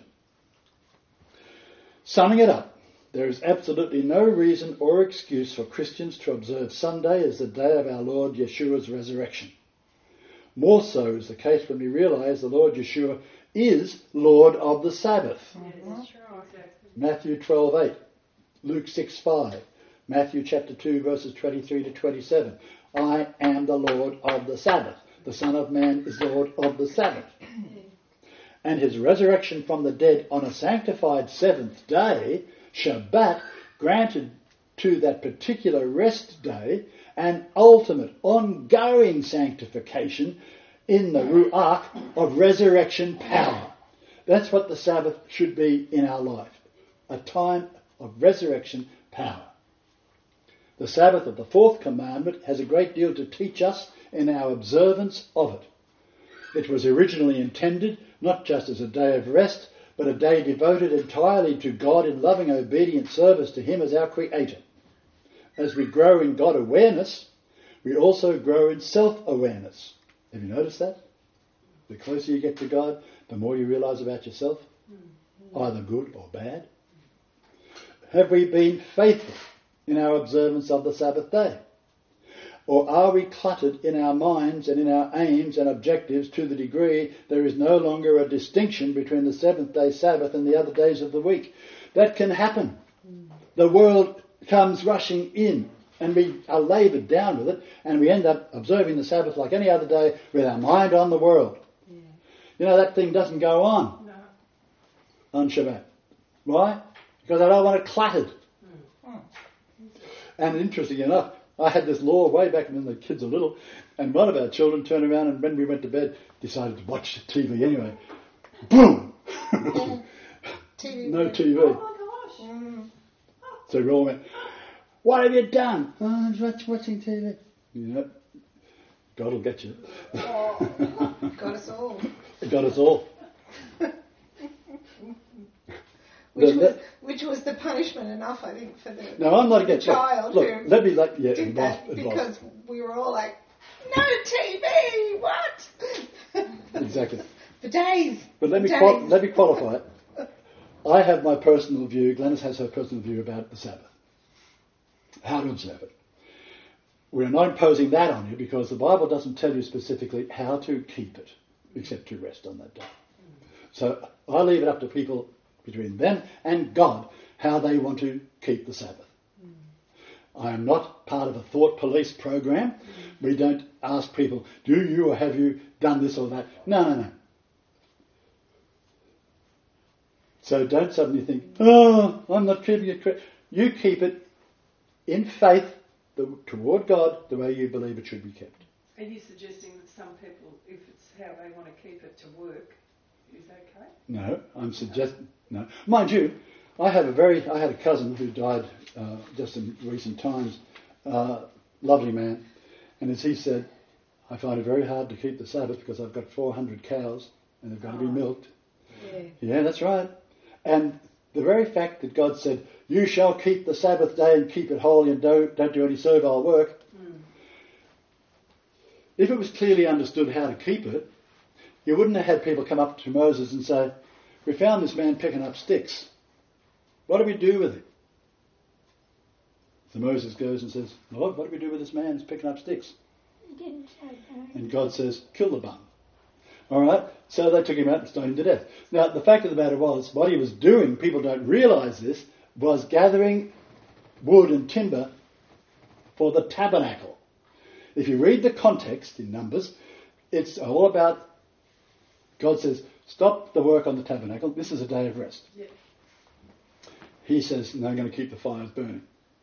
Summing it up, there is absolutely no reason or excuse for Christians to observe Sunday as the day of our Lord Yeshua's resurrection. More so is the case when we realise the Lord Yeshua is Lord of the Sabbath. Mm-hmm. That's right. Matthew twelve eight, Luke six five, Matthew chapter two verses twenty-three to twenty-seven. I am the Lord of the Sabbath. The Son of Man is Lord of the Sabbath. And his resurrection from the dead on a sanctified seventh day, Shabbat, granted to that particular rest day an ultimate ongoing sanctification in the Ruach of resurrection power. That's what the Sabbath should be in our life. A time of resurrection power. The Sabbath of the fourth commandment has a great deal to teach us in our observance of it. It was originally intended not just as a day of rest, but a day devoted entirely to God in loving obedient service to Him as our Creator. As we grow in God awareness, we also grow in self-awareness. Have you noticed that? The closer you get to God, the more you realise about yourself, either good or bad. Have we been faithful in our observance of the Sabbath day? Or are we cluttered in our minds and in our aims and objectives to the degree there is no longer a distinction between the seventh day Sabbath and the other days of the week? That can happen. The world comes rushing in and we are laboured down with it, and we end up observing the Sabbath like any other day with our mind on the world. Yeah. You know, that thing doesn't go on no. on Shabbat. Why? Because I don't want it cluttered. Mm. And interesting enough, I had this law way back when the kids were little, and one of our children turned around and when we went to bed decided to watch T V anyway. Boom! Yeah. T V. No T V. Oh my gosh. Mm. So we all went, "What have you done?" "Oh, I was watch, watching T V. You know, God will get you. Oh, got us all. Got us all. Which The- was, which was the punishment enough, I think, for the, No, I'm not the against child Look, who let me like yeah, did it that was, it because was. we were all like, no T V, what? Exactly. For days. But let me days. qual- let me qualify it. I have my personal view. Glenys has her personal view about the Sabbath. How to observe it. We're not imposing that on you because the Bible doesn't tell you specifically how to keep it, except to rest on that day. So I leave it up to people between them and God how they want to keep the Sabbath. Mm. I am not part of a thought police program. Mm. We don't ask people, do you or have you done this or that? No, no, no. So don't suddenly think, oh, I'm not keeping it. You keep it in faith the, toward God the way you believe it should be kept. Are you suggesting that some people, if it's how they want to keep it to work, is okay? No, I'm suggesting no. Mind you, I have a very I had a cousin who died uh, just in recent times. Uh, lovely man, and as he said, I find it very hard to keep the Sabbath because I've got four hundred cows and they've got oh. to be milked. Yeah. Yeah, that's right. And the very fact that God said, "You shall keep the Sabbath day and keep it holy and don't don't do any servile work." Mm. If it was clearly understood how to keep it, you wouldn't have had people come up to Moses and say, "We found this man picking up sticks. What do we do with him?" So Moses goes and says, "Lord, what do we do with this man who's picking up sticks?" He didn't say that. And God says, "Kill the bum." All right? So they took him out and stoned him to death. Now, the fact of the matter was, what he was doing, people don't realise this, was gathering wood and timber for the tabernacle. If you read the context in Numbers, it's all about, God says, stop the work on the tabernacle. This is a day of rest. Yeah. He says, no, I'm going to keep the fires burning.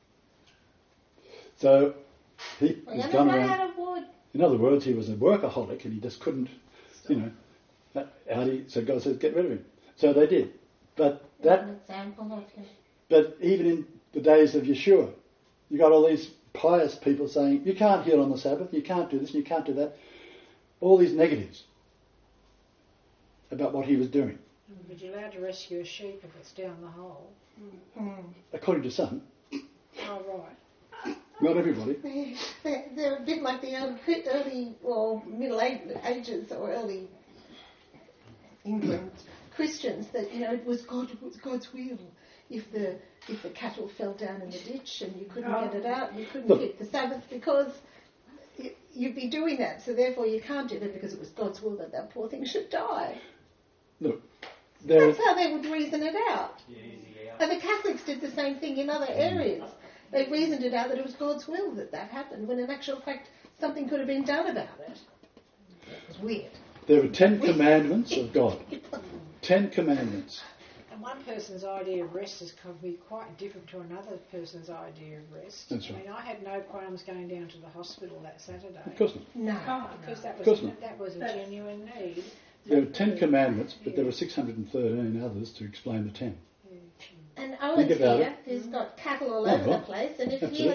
So he We're has going gone to run around. out of wood. In other words, he was a workaholic and he just couldn't, you know, that, how do you, so God says, get rid of him. So they did. But that, An example of him. but even in the days of Yeshua, you got all these pious people saying, you can't heal on the Sabbath, you can't do this, and you can't do that. All these negatives about what he was doing. But you're allowed to rescue a sheep if it's down the hole. Mm. According to some, Oh, right. not everybody. They're, they're, they're a bit like the early, early or Middle Ages or early England Christians that, you know, it was God, it was God's will. If the if the cattle fell down in the ditch and you couldn't get it out, you couldn't Look. keep the Sabbath because you, you'd be doing that. So therefore you can't do that because it was God's will that that poor thing should die. Look, there is, That's how they would reason it out. And the Catholics did the same thing in other areas. They reasoned it out that it was God's will that that happened, when in actual fact something could have been done about it. It was weird. there are ten commandments of God. Ten commandments. And one person's idea of rest is can be quite different to another person's idea of rest. That's right. I mean, I had no qualms going down to the hospital that Saturday. Of course not. No. Oh, Because that Of course was not. that was a That's- genuine need. There are ten commandments, but there are six hundred thirteen others to explain the ten. And Owen's Think about here, who's got cattle all Oh, over right. the place, and if he Absolutely. was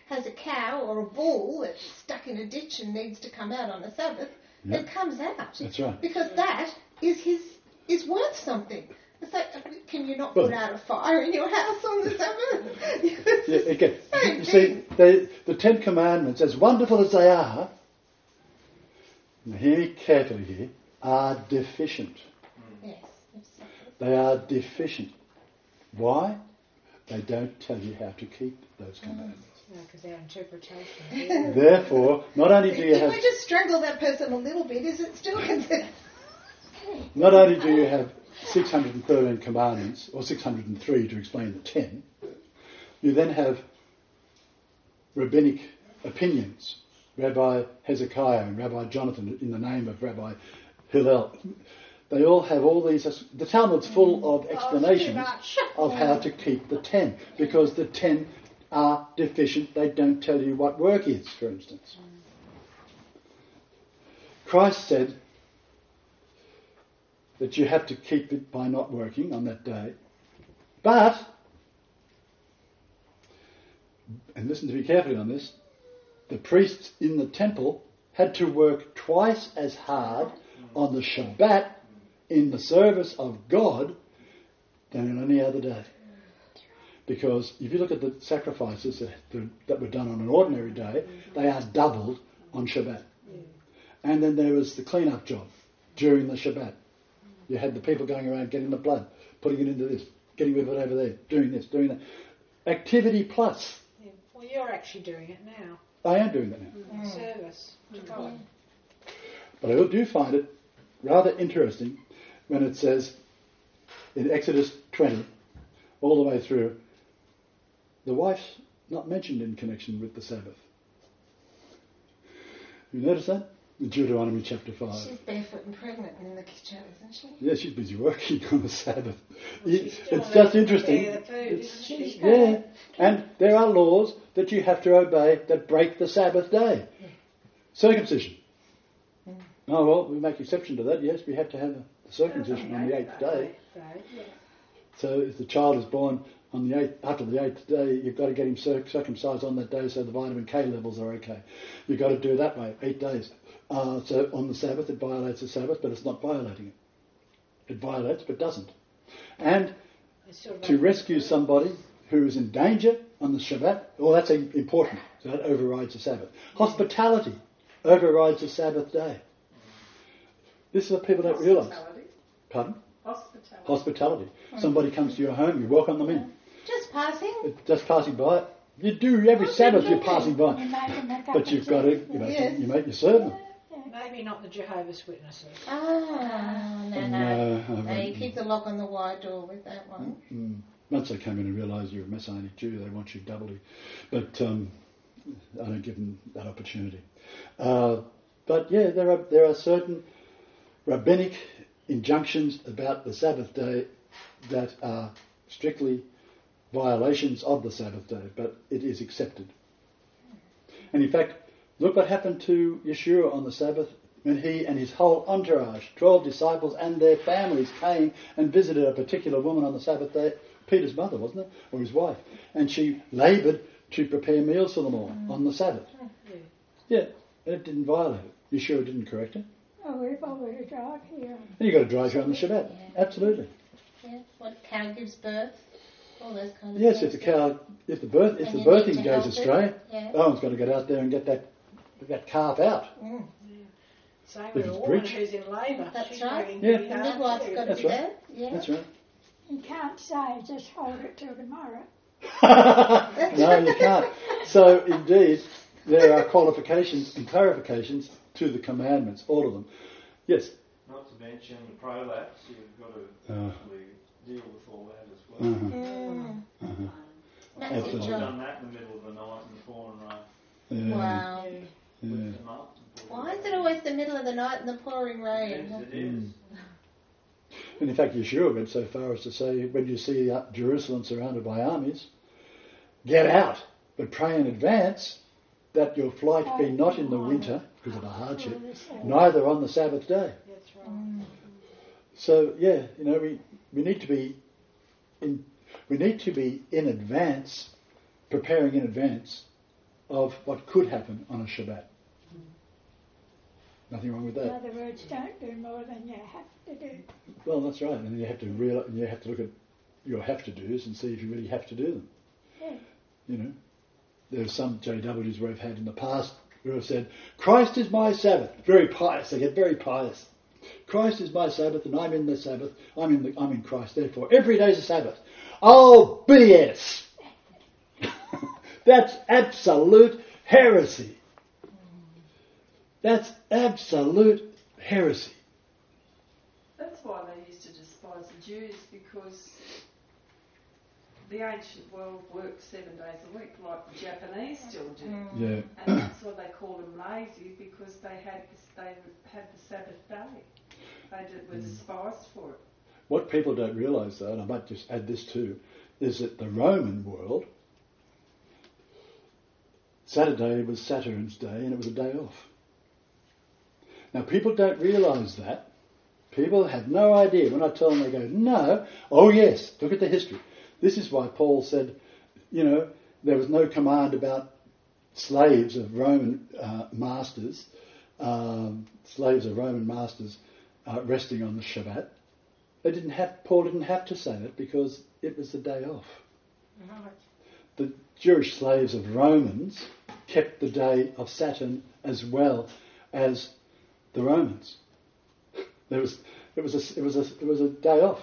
has a cow or a bull that's stuck in a ditch and needs to come out on the Sabbath, Yeah. it comes out. That's right. Because that is his is worth something. It's like, can you not Well- put out a fire in your house on the Sabbath? Yeah, okay. You see, they, the Ten Commandments, as wonderful as they are, now hear me carefully here, are deficient. Yes, exactly. They are deficient. Why? They don't tell you how to keep those commandments. No, because their interpretation. Therefore, not only do you If have we just strangle that person a little bit, is it still considered? not only do you have six hundred thirteen commandments, or six hundred three to explain the ten, you then have rabbinic opinions. Rabbi Hezekiah and Rabbi Jonathan, in the name of Rabbi Hillel, they all have all these. The Talmud's full of explanations of how to keep the ten, because the ten are deficient. They don't tell you what work is, for instance. Christ said that you have to keep it by not working on that day. But, and listen to me carefully on this, the priests in the temple had to work twice as hard on the Shabbat in the service of God than on any other day. Because if you look at the sacrifices that, that were done on an ordinary day, they are doubled on Shabbat. And then there was the clean-up job during the Shabbat. You had the people going around getting the blood, putting it into this, getting rid of it over there, doing this, doing that. Activity plus. Yeah. Well, you're actually doing it now. I am doing that now. Mm. Service to God. But I do find it rather interesting when it says in Exodus twenty, all the way through, the wife's not mentioned in connection with the Sabbath. You notice that? In Deuteronomy chapter five. She's barefoot and pregnant in the kitchen, isn't she? Yeah, she's busy working on the Sabbath. Well, You- she's still it's allowed just to interesting. prepare the food, isn't she? Yeah, and there are laws that you have to obey that break the Sabbath day. Circumcision. Oh, well, we make exception to that. Yes, we have to have the circumcision on the eighth day. So if the child is born on the eighth, after the eighth day, you've got to get him circ- circumcised on that day so the vitamin K levels are okay. You've got to do it that way, eight days. Uh, so on the Sabbath, it violates the Sabbath, but it's not violating it. It violates, but doesn't. And It's sort of to like- rescue somebody who is in danger on the Shabbat, well, that's important. So that overrides the Sabbath. Hospitality overrides the Sabbath day. This is what people don't realise. Hospitality. Pardon? Hospitality. Hospitality. Somebody comes to your home, you welcome them in. Just passing. Just passing by. You do every Sabbath. You're passing You by, make them a cup but of you've got to. tea. You, know, Yes. you make you serve them. Maybe not the Jehovah's Witnesses. Ah, no, no. No, I No, you won't. keep the lock on the wide door with that one. Mm. Once they come in and realise you're a Messianic Jew, they want you doubly. But um, I don't give them that opportunity. Uh, but yeah, there are there are certain rabbinic injunctions about the Sabbath day that are strictly violations of the Sabbath day, but it is accepted. And in fact, look what happened to Yeshua on the Sabbath when he and his whole entourage, twelve disciples and their families, came and visited a particular woman on the Sabbath day, Peter's mother, wasn't it? Or his wife. And she laboured to prepare meals for them all on the Sabbath. Yeah, and it didn't violate it. Yeshua didn't correct it. Oh, we've already drive here. And you've got to drive here on the Shabbat. Absolutely. Yeah. What a cow gives birth. All those kinds of Yes, things. if the cow, if the birth, if And the you need birthing to goes help it. astray, Yeah. Owen's got to get out there and get that that calf out. Mm. Same If with a it's woman breech. who's in labour. That's She's right. working Yeah. pretty The hard midwife's too. got to That's be right. there. Yeah. That's right. You can't say, just hold it till tomorrow. No, you can't. So indeed, there are qualifications and clarifications to the commandments, all of them. Yes. Not to mention the prolapse, you've got to Uh, actually deal with all that as well. uh-huh, Mm. uh-huh. Massive Absolutely. I've job. done that in the middle of the night in the pouring rain. Yeah, Wow. Yeah. yeah. Lift them up and put Why them is it down. always the middle of the night and the pouring Yes, rain? it is. Mm. And in fact, Yeshua went so far as to say, when you see uh, Jerusalem surrounded by armies, get out, but pray in advance that your flight be not in the winter, because of the hardship, neither on the Sabbath day. That's right. So yeah, you know, we, we need to be in we need to be in advance, preparing in advance of what could happen on a Shabbat. Nothing wrong with In that. other words, don't do more than you have to do. Well, that's right. And you have to real, you have to look at your have to do's and see if you really have to do them. Yeah. You know, there are some J Ws we've had in the past who have said, "Christ is my Sabbath." Very pious. They get very pious. Christ is my Sabbath, and I'm in the Sabbath. I'm in the, I'm in Christ. Therefore, every day's a Sabbath. Oh, B S. That's absolute heresy. That's absolute heresy. That's why they used to despise the Jews, because the ancient world worked seven days a week, like the Japanese still do. Yeah. And that's why they called them lazy, because they had this, they had the Sabbath day. They did, were despised for it. What people don't realise, though, and I might just add this too, is that the Roman world, Saturday was Saturn's day and it was a day off. Now, people don't realise that. People have no idea. When I tell them, they go, no. Oh, yes, look at the history. This is why Paul said, you know, there was no command about slaves of Roman uh, masters, um, slaves of Roman masters uh, resting on the Shabbat. They didn't have, Paul didn't have to say that because it was the day off. Right. The Jewish slaves of Romans kept the day of Saturn as well as the Romans. There was, it was a, it was a, it was a day off.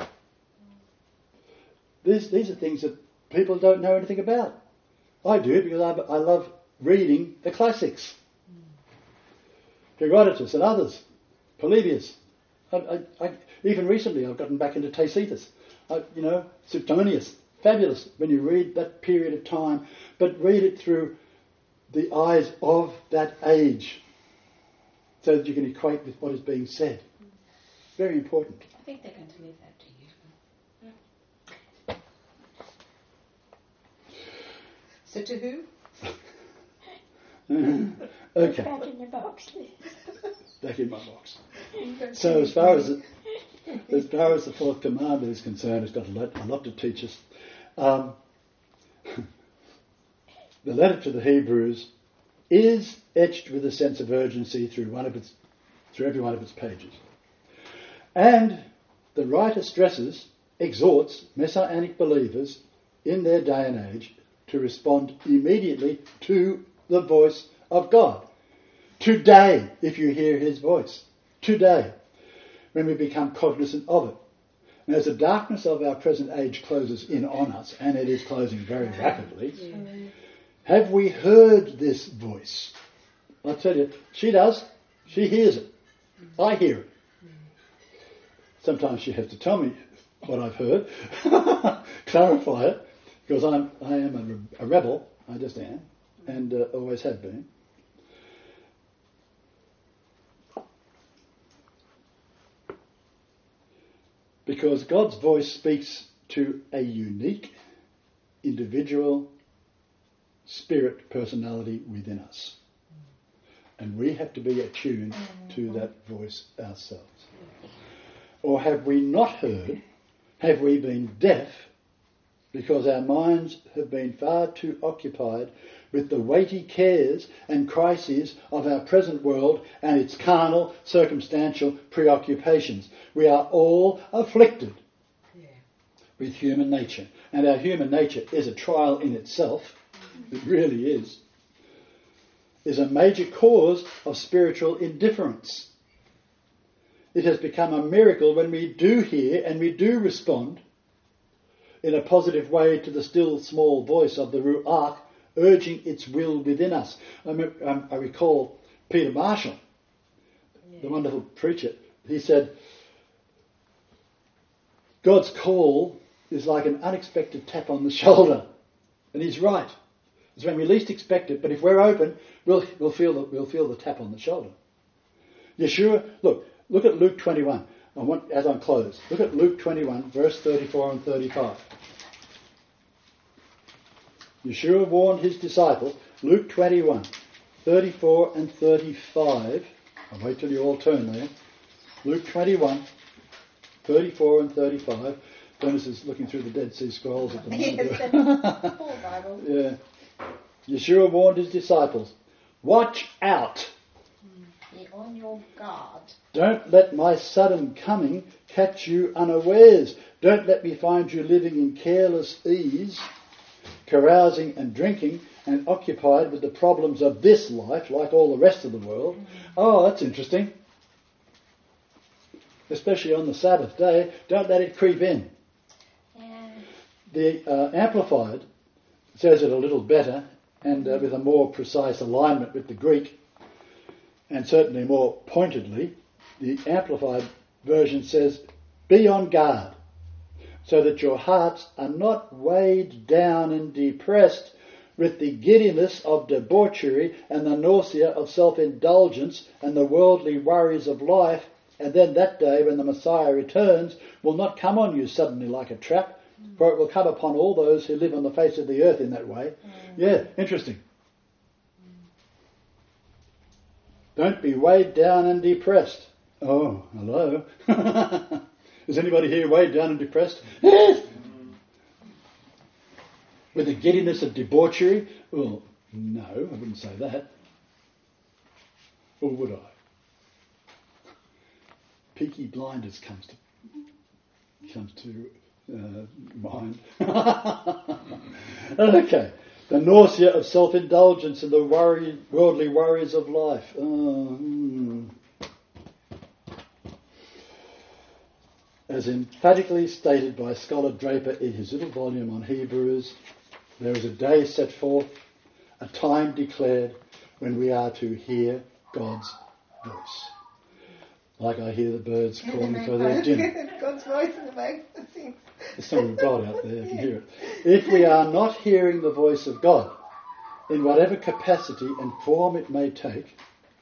These, these are things that people don't know anything about. I do because I, I love reading the classics. Herodotus and others, Polybius. I, I, I, even recently, I've gotten back into Tacitus. I, you know, Suetonius. Fabulous when you read that period of time, but read it through the eyes of that age, so that you can equate with what is being said. Very important. I think they're going to leave that to you. So to who? Okay, Back in the box, please. back in my box. So as far as the, as far as the fourth commandment is concerned, it's got a lot, a lot to teach us. Um, the letter to the Hebrews is etched with a sense of urgency through one of its, through every one of its pages, and the writer stresses, exhorts Messianic believers in their day and age to respond immediately to the voice of God. Today, if you hear His voice, today, when we become cognizant of it. And as the darkness of our present age closes in on us, and it is closing very rapidly, Yeah. have we heard this voice? I tell you, she does. She hears it. I hear it. Sometimes she has to tell me what I've heard, clarify it, because I'm I am a, re- a rebel. I just am, and uh, always have been. Because God's voice speaks to a unique, individual, spirit personality within us. And we have to be attuned to that voice ourselves. Or have we not heard, have we been deaf, because our minds have been far too occupied with the weighty cares and crises of our present world and its carnal, circumstantial preoccupations. We are all afflicted Yeah. with human nature. And our human nature is a trial in itself. It really is. Is a major cause of spiritual indifference. It has become a miracle when we do hear and we do respond in a positive way to the still small voice of the Ruach urging its will within us. I, me- um, I recall Peter Marshall, Yeah. the wonderful preacher. He said, God's call is like an unexpected tap on the shoulder. And he's right. It's when we least expect it, but if we're open, we'll, we'll, feel, the, we'll feel the tap on the shoulder. Yeshua, look, look at Luke twenty-one. I want, as I'm closed, look at Luke twenty-one, verse thirty-four and thirty-five. Yeshua warned his disciples, Luke twenty-one, thirty-four and thirty-five. I'll wait till you all turn there. Luke twenty-one, thirty-four and thirty-five. Dennis is looking through the Dead Sea Scrolls at the moment. Yes, that's full Bible. Yeah. Yeshua warned his disciples, watch out. Be on your guard. Don't let my sudden coming catch you unawares. Don't let me find you living in careless ease, carousing and drinking and occupied with the problems of this life like all the rest of the world. Oh, that's interesting. Especially on the Sabbath day, don't let it creep in. Yeah. The uh, Amplified says it a little better and uh, with a more precise alignment with the Greek, and certainly more pointedly. The Amplified version says, be on guard so that your hearts are not weighed down and depressed with the giddiness of debauchery and the nausea of self-indulgence and the worldly worries of life, and then that day when the Messiah returns will not come on you suddenly like a trap, for it will come upon all those who live on the face of the earth in that way. Mm. Yeah, interesting. Mm. Don't be weighed down and depressed. Oh, hello. Is anybody here weighed down and depressed? Yes. With the giddiness of debauchery? Well, no, I wouldn't say that. Or would I? Peaky Blinders comes to comes to uh, mind. Okay, the nausea of self-indulgence and the worry, worldly worries of life. Oh, hmm. As emphatically stated by scholar Draper in his little volume on Hebrews, there is a day set forth, a time declared, when we are to hear God's voice. Like I hear the birds calling for their dinner. God's voice in the magazine. There's some of God out there, I can hear it. If we are not hearing the voice of God, in whatever capacity and form it may take,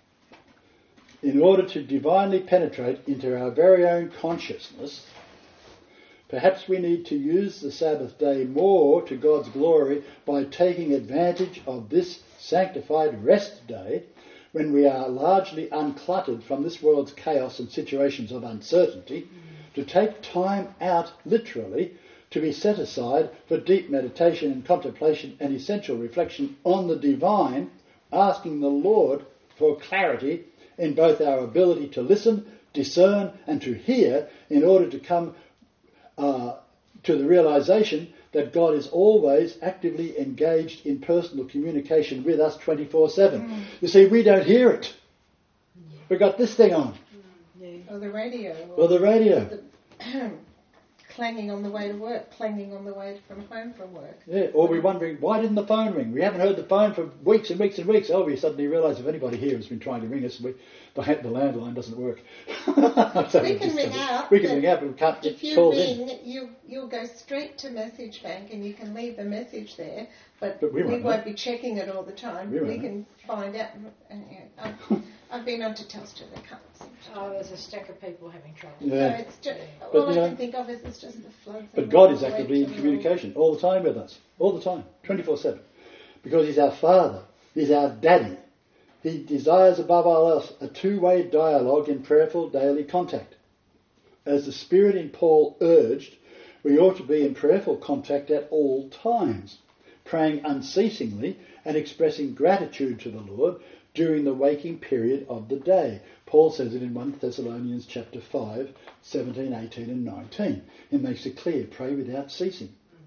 in order to divinely penetrate into our very own consciousness, perhaps we need to use the Sabbath day more to God's glory by taking advantage of this sanctified rest day when we are largely uncluttered from this world's chaos and situations of uncertainty, to take time out, literally, to be set aside for deep meditation and contemplation and essential reflection on the divine, asking the Lord for clarity in both our ability to listen, discern and to hear, in order to come uh, to the realization that God is always actively engaged in personal communication with us twenty-four seven. Mm. You see, we don't hear it. Yeah. We've got this thing on. Yeah. Or the radio. Or, or the radio. The clanging on the way to work, clanging on the way from home from work. Yeah, or we're wondering, why didn't the phone ring? We haven't heard the phone for weeks and weeks and weeks. Oh, we suddenly realise if anybody here has been trying to ring us, we, the, the landline doesn't work. So we can ring out. We can ring out, but we can't get if you called ring, in. You, you'll go straight to Message Bank and you can leave the message there, but, but we, we won't, won't be checking it all the time. We, we can find out. And, yeah, I've, I've been on to Telstra, they can't seem to. Oh, there's a stack of people having trouble. Yeah. So it's just, but, all I know, can think of is it's just the floods. But God is actively in communication all the time with us. All the time. twenty-four seven. Because He's our Father. He's our Daddy. He desires above all else a two-way dialogue in prayerful daily contact. As the Spirit in Paul urged, we ought to be in prayerful contact at all times, praying unceasingly and expressing gratitude to the Lord during the waking period of the day. Paul says it in First Thessalonians chapter five, seventeen, eighteen and nineteen. He makes it clear, pray without ceasing.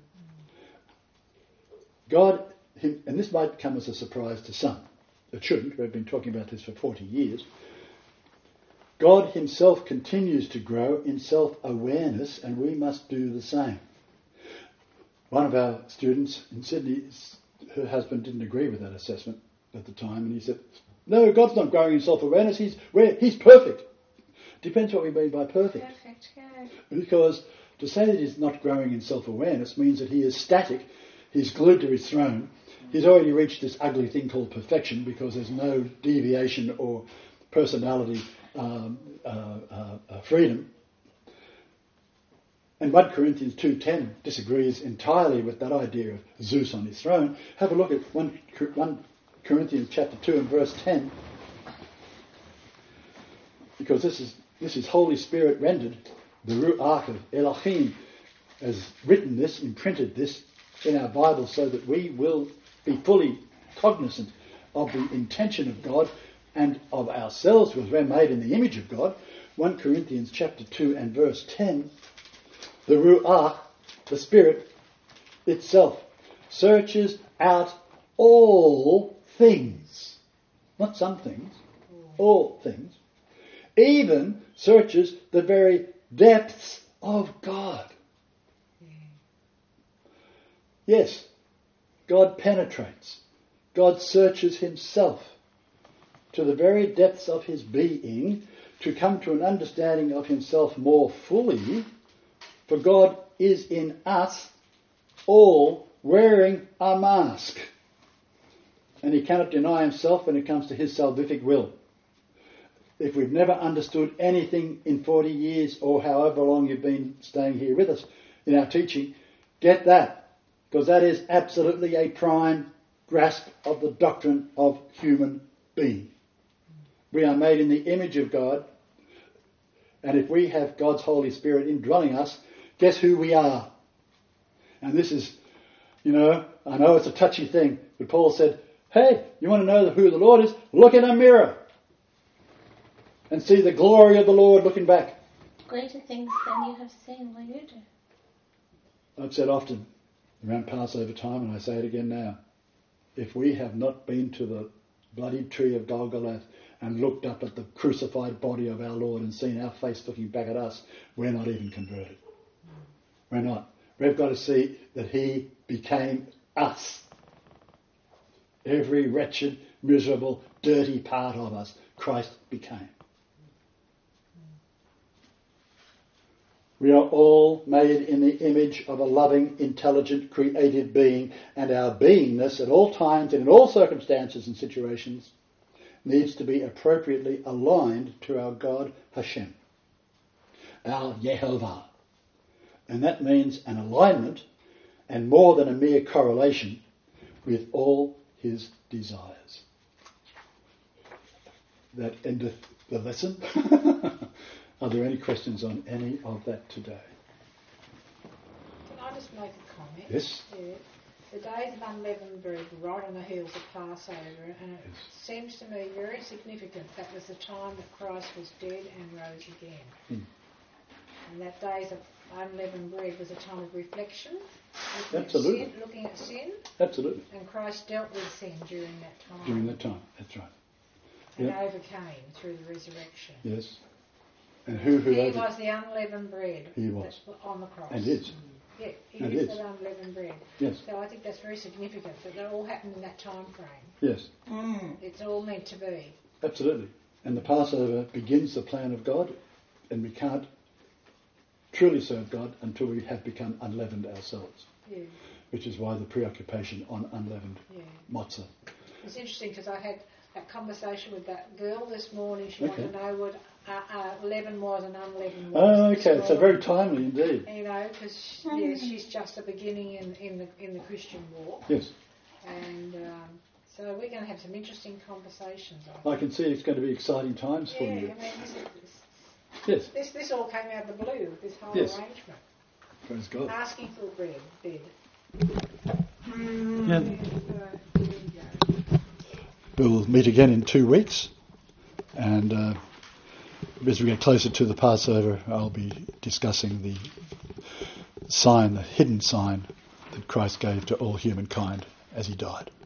God, and this might come as a surprise to some. It shouldn't. We've been talking about this for forty years. God himself continues to grow in self-awareness, and we must do the same. One of our students in Sydney, her husband didn't agree with that assessment at the time, and he said, no, God's not growing in self-awareness, he's, where, he's perfect. Depends what we mean by perfect. Perfect, yeah. Because to say that he's not growing in self-awareness means that he is static, he's glued to his throne, he's already reached this ugly thing called perfection because there's no deviation or personality um, uh, uh, uh, freedom. And First Corinthians two ten disagrees entirely with that idea of Zeus on his throne. Have a look at First Corinthians chapter two and verse ten. Because this is this is Holy Spirit rendered. The Ruach of Elohim has written this, imprinted this in our Bible so that we will be fully cognizant of the intention of God and of ourselves, because we're made in the image of God, First Corinthians chapter two and verse ten, the Ruach, the Spirit itself, searches out all things. Not some things, all things. Even searches the very depths of God. Yes, God penetrates. God searches himself to the very depths of his being to come to an understanding of himself more fully, for God is in us all wearing a mask. And he cannot deny himself when it comes to his salvific will. If we've never understood anything in forty years or however long you've been staying here with us in our teaching, get that, because that is absolutely a prime grasp of the doctrine of human being. We are made in the image of God, and if we have God's Holy Spirit indwelling us, guess who we are? And this is, you know, I know it's a touchy thing, but Paul said, hey, you want to know who the Lord is? Look in a mirror and see the glory of the Lord looking back. Greater things than you have seen will you do. I've said often around Passover time, and I say it again now, if we have not been to the bloody tree of Golgotha and looked up at the crucified body of our Lord and seen our face looking back at us, we're not even converted. We're not. We've got to see that he became us. Every wretched, miserable, dirty part of us, Christ became. We are all made in the image of a loving, intelligent, creative being, and our beingness at all times and in all circumstances and situations needs to be appropriately aligned to our God Hashem, our Yehovah. And that means an alignment, and more than a mere correlation, with all his desires. That endeth the lesson. Are there any questions on any of that today? Can I just make a comment? Yes. Yeah. The days of unleavened bread were right on the heels of Passover, and it Yes. seems to me very significant that was the time that Christ was dead and rose again. Hmm. And that days of unleavened bread was a time of reflection, looking Absolutely. At sin, looking at sin, Absolutely. and Christ dealt with sin during that time. During that time. That's right. And Yep. overcame through the resurrection. Yes. And who who He over- was the unleavened bread He was. that- on the cross. And is. Yeah, he And is, is. that unleavened bread. Yes. So I think that's very significant that they all happened in that time frame. Yes. Mm. It's all meant to be. Absolutely. And the Passover begins the plan of God, and we can't truly serve God until we have become unleavened ourselves, Yeah, which is why the preoccupation on unleavened yeah. matzah. It's interesting because I had that conversation with that girl this morning. She Okay. wanted to know what uh, uh, leaven was and unleavened was. Oh, this okay. So morning. very timely indeed. You know, because yeah, she's just a beginning in, in the in the Christian walk, Yes. and um, so we're going to have some interesting conversations. I I can see it's going to be exciting times for Yeah, I you. mean, this, is, Yes. this this all came out of the blue. This whole Yes. arrangement, Praise God. asking for bread, bed. Yeah. Uh, there you go. We'll meet again in two weeks, and uh, as we get closer to the Passover, I'll be discussing the sign, the hidden sign that Christ gave to all humankind as he died.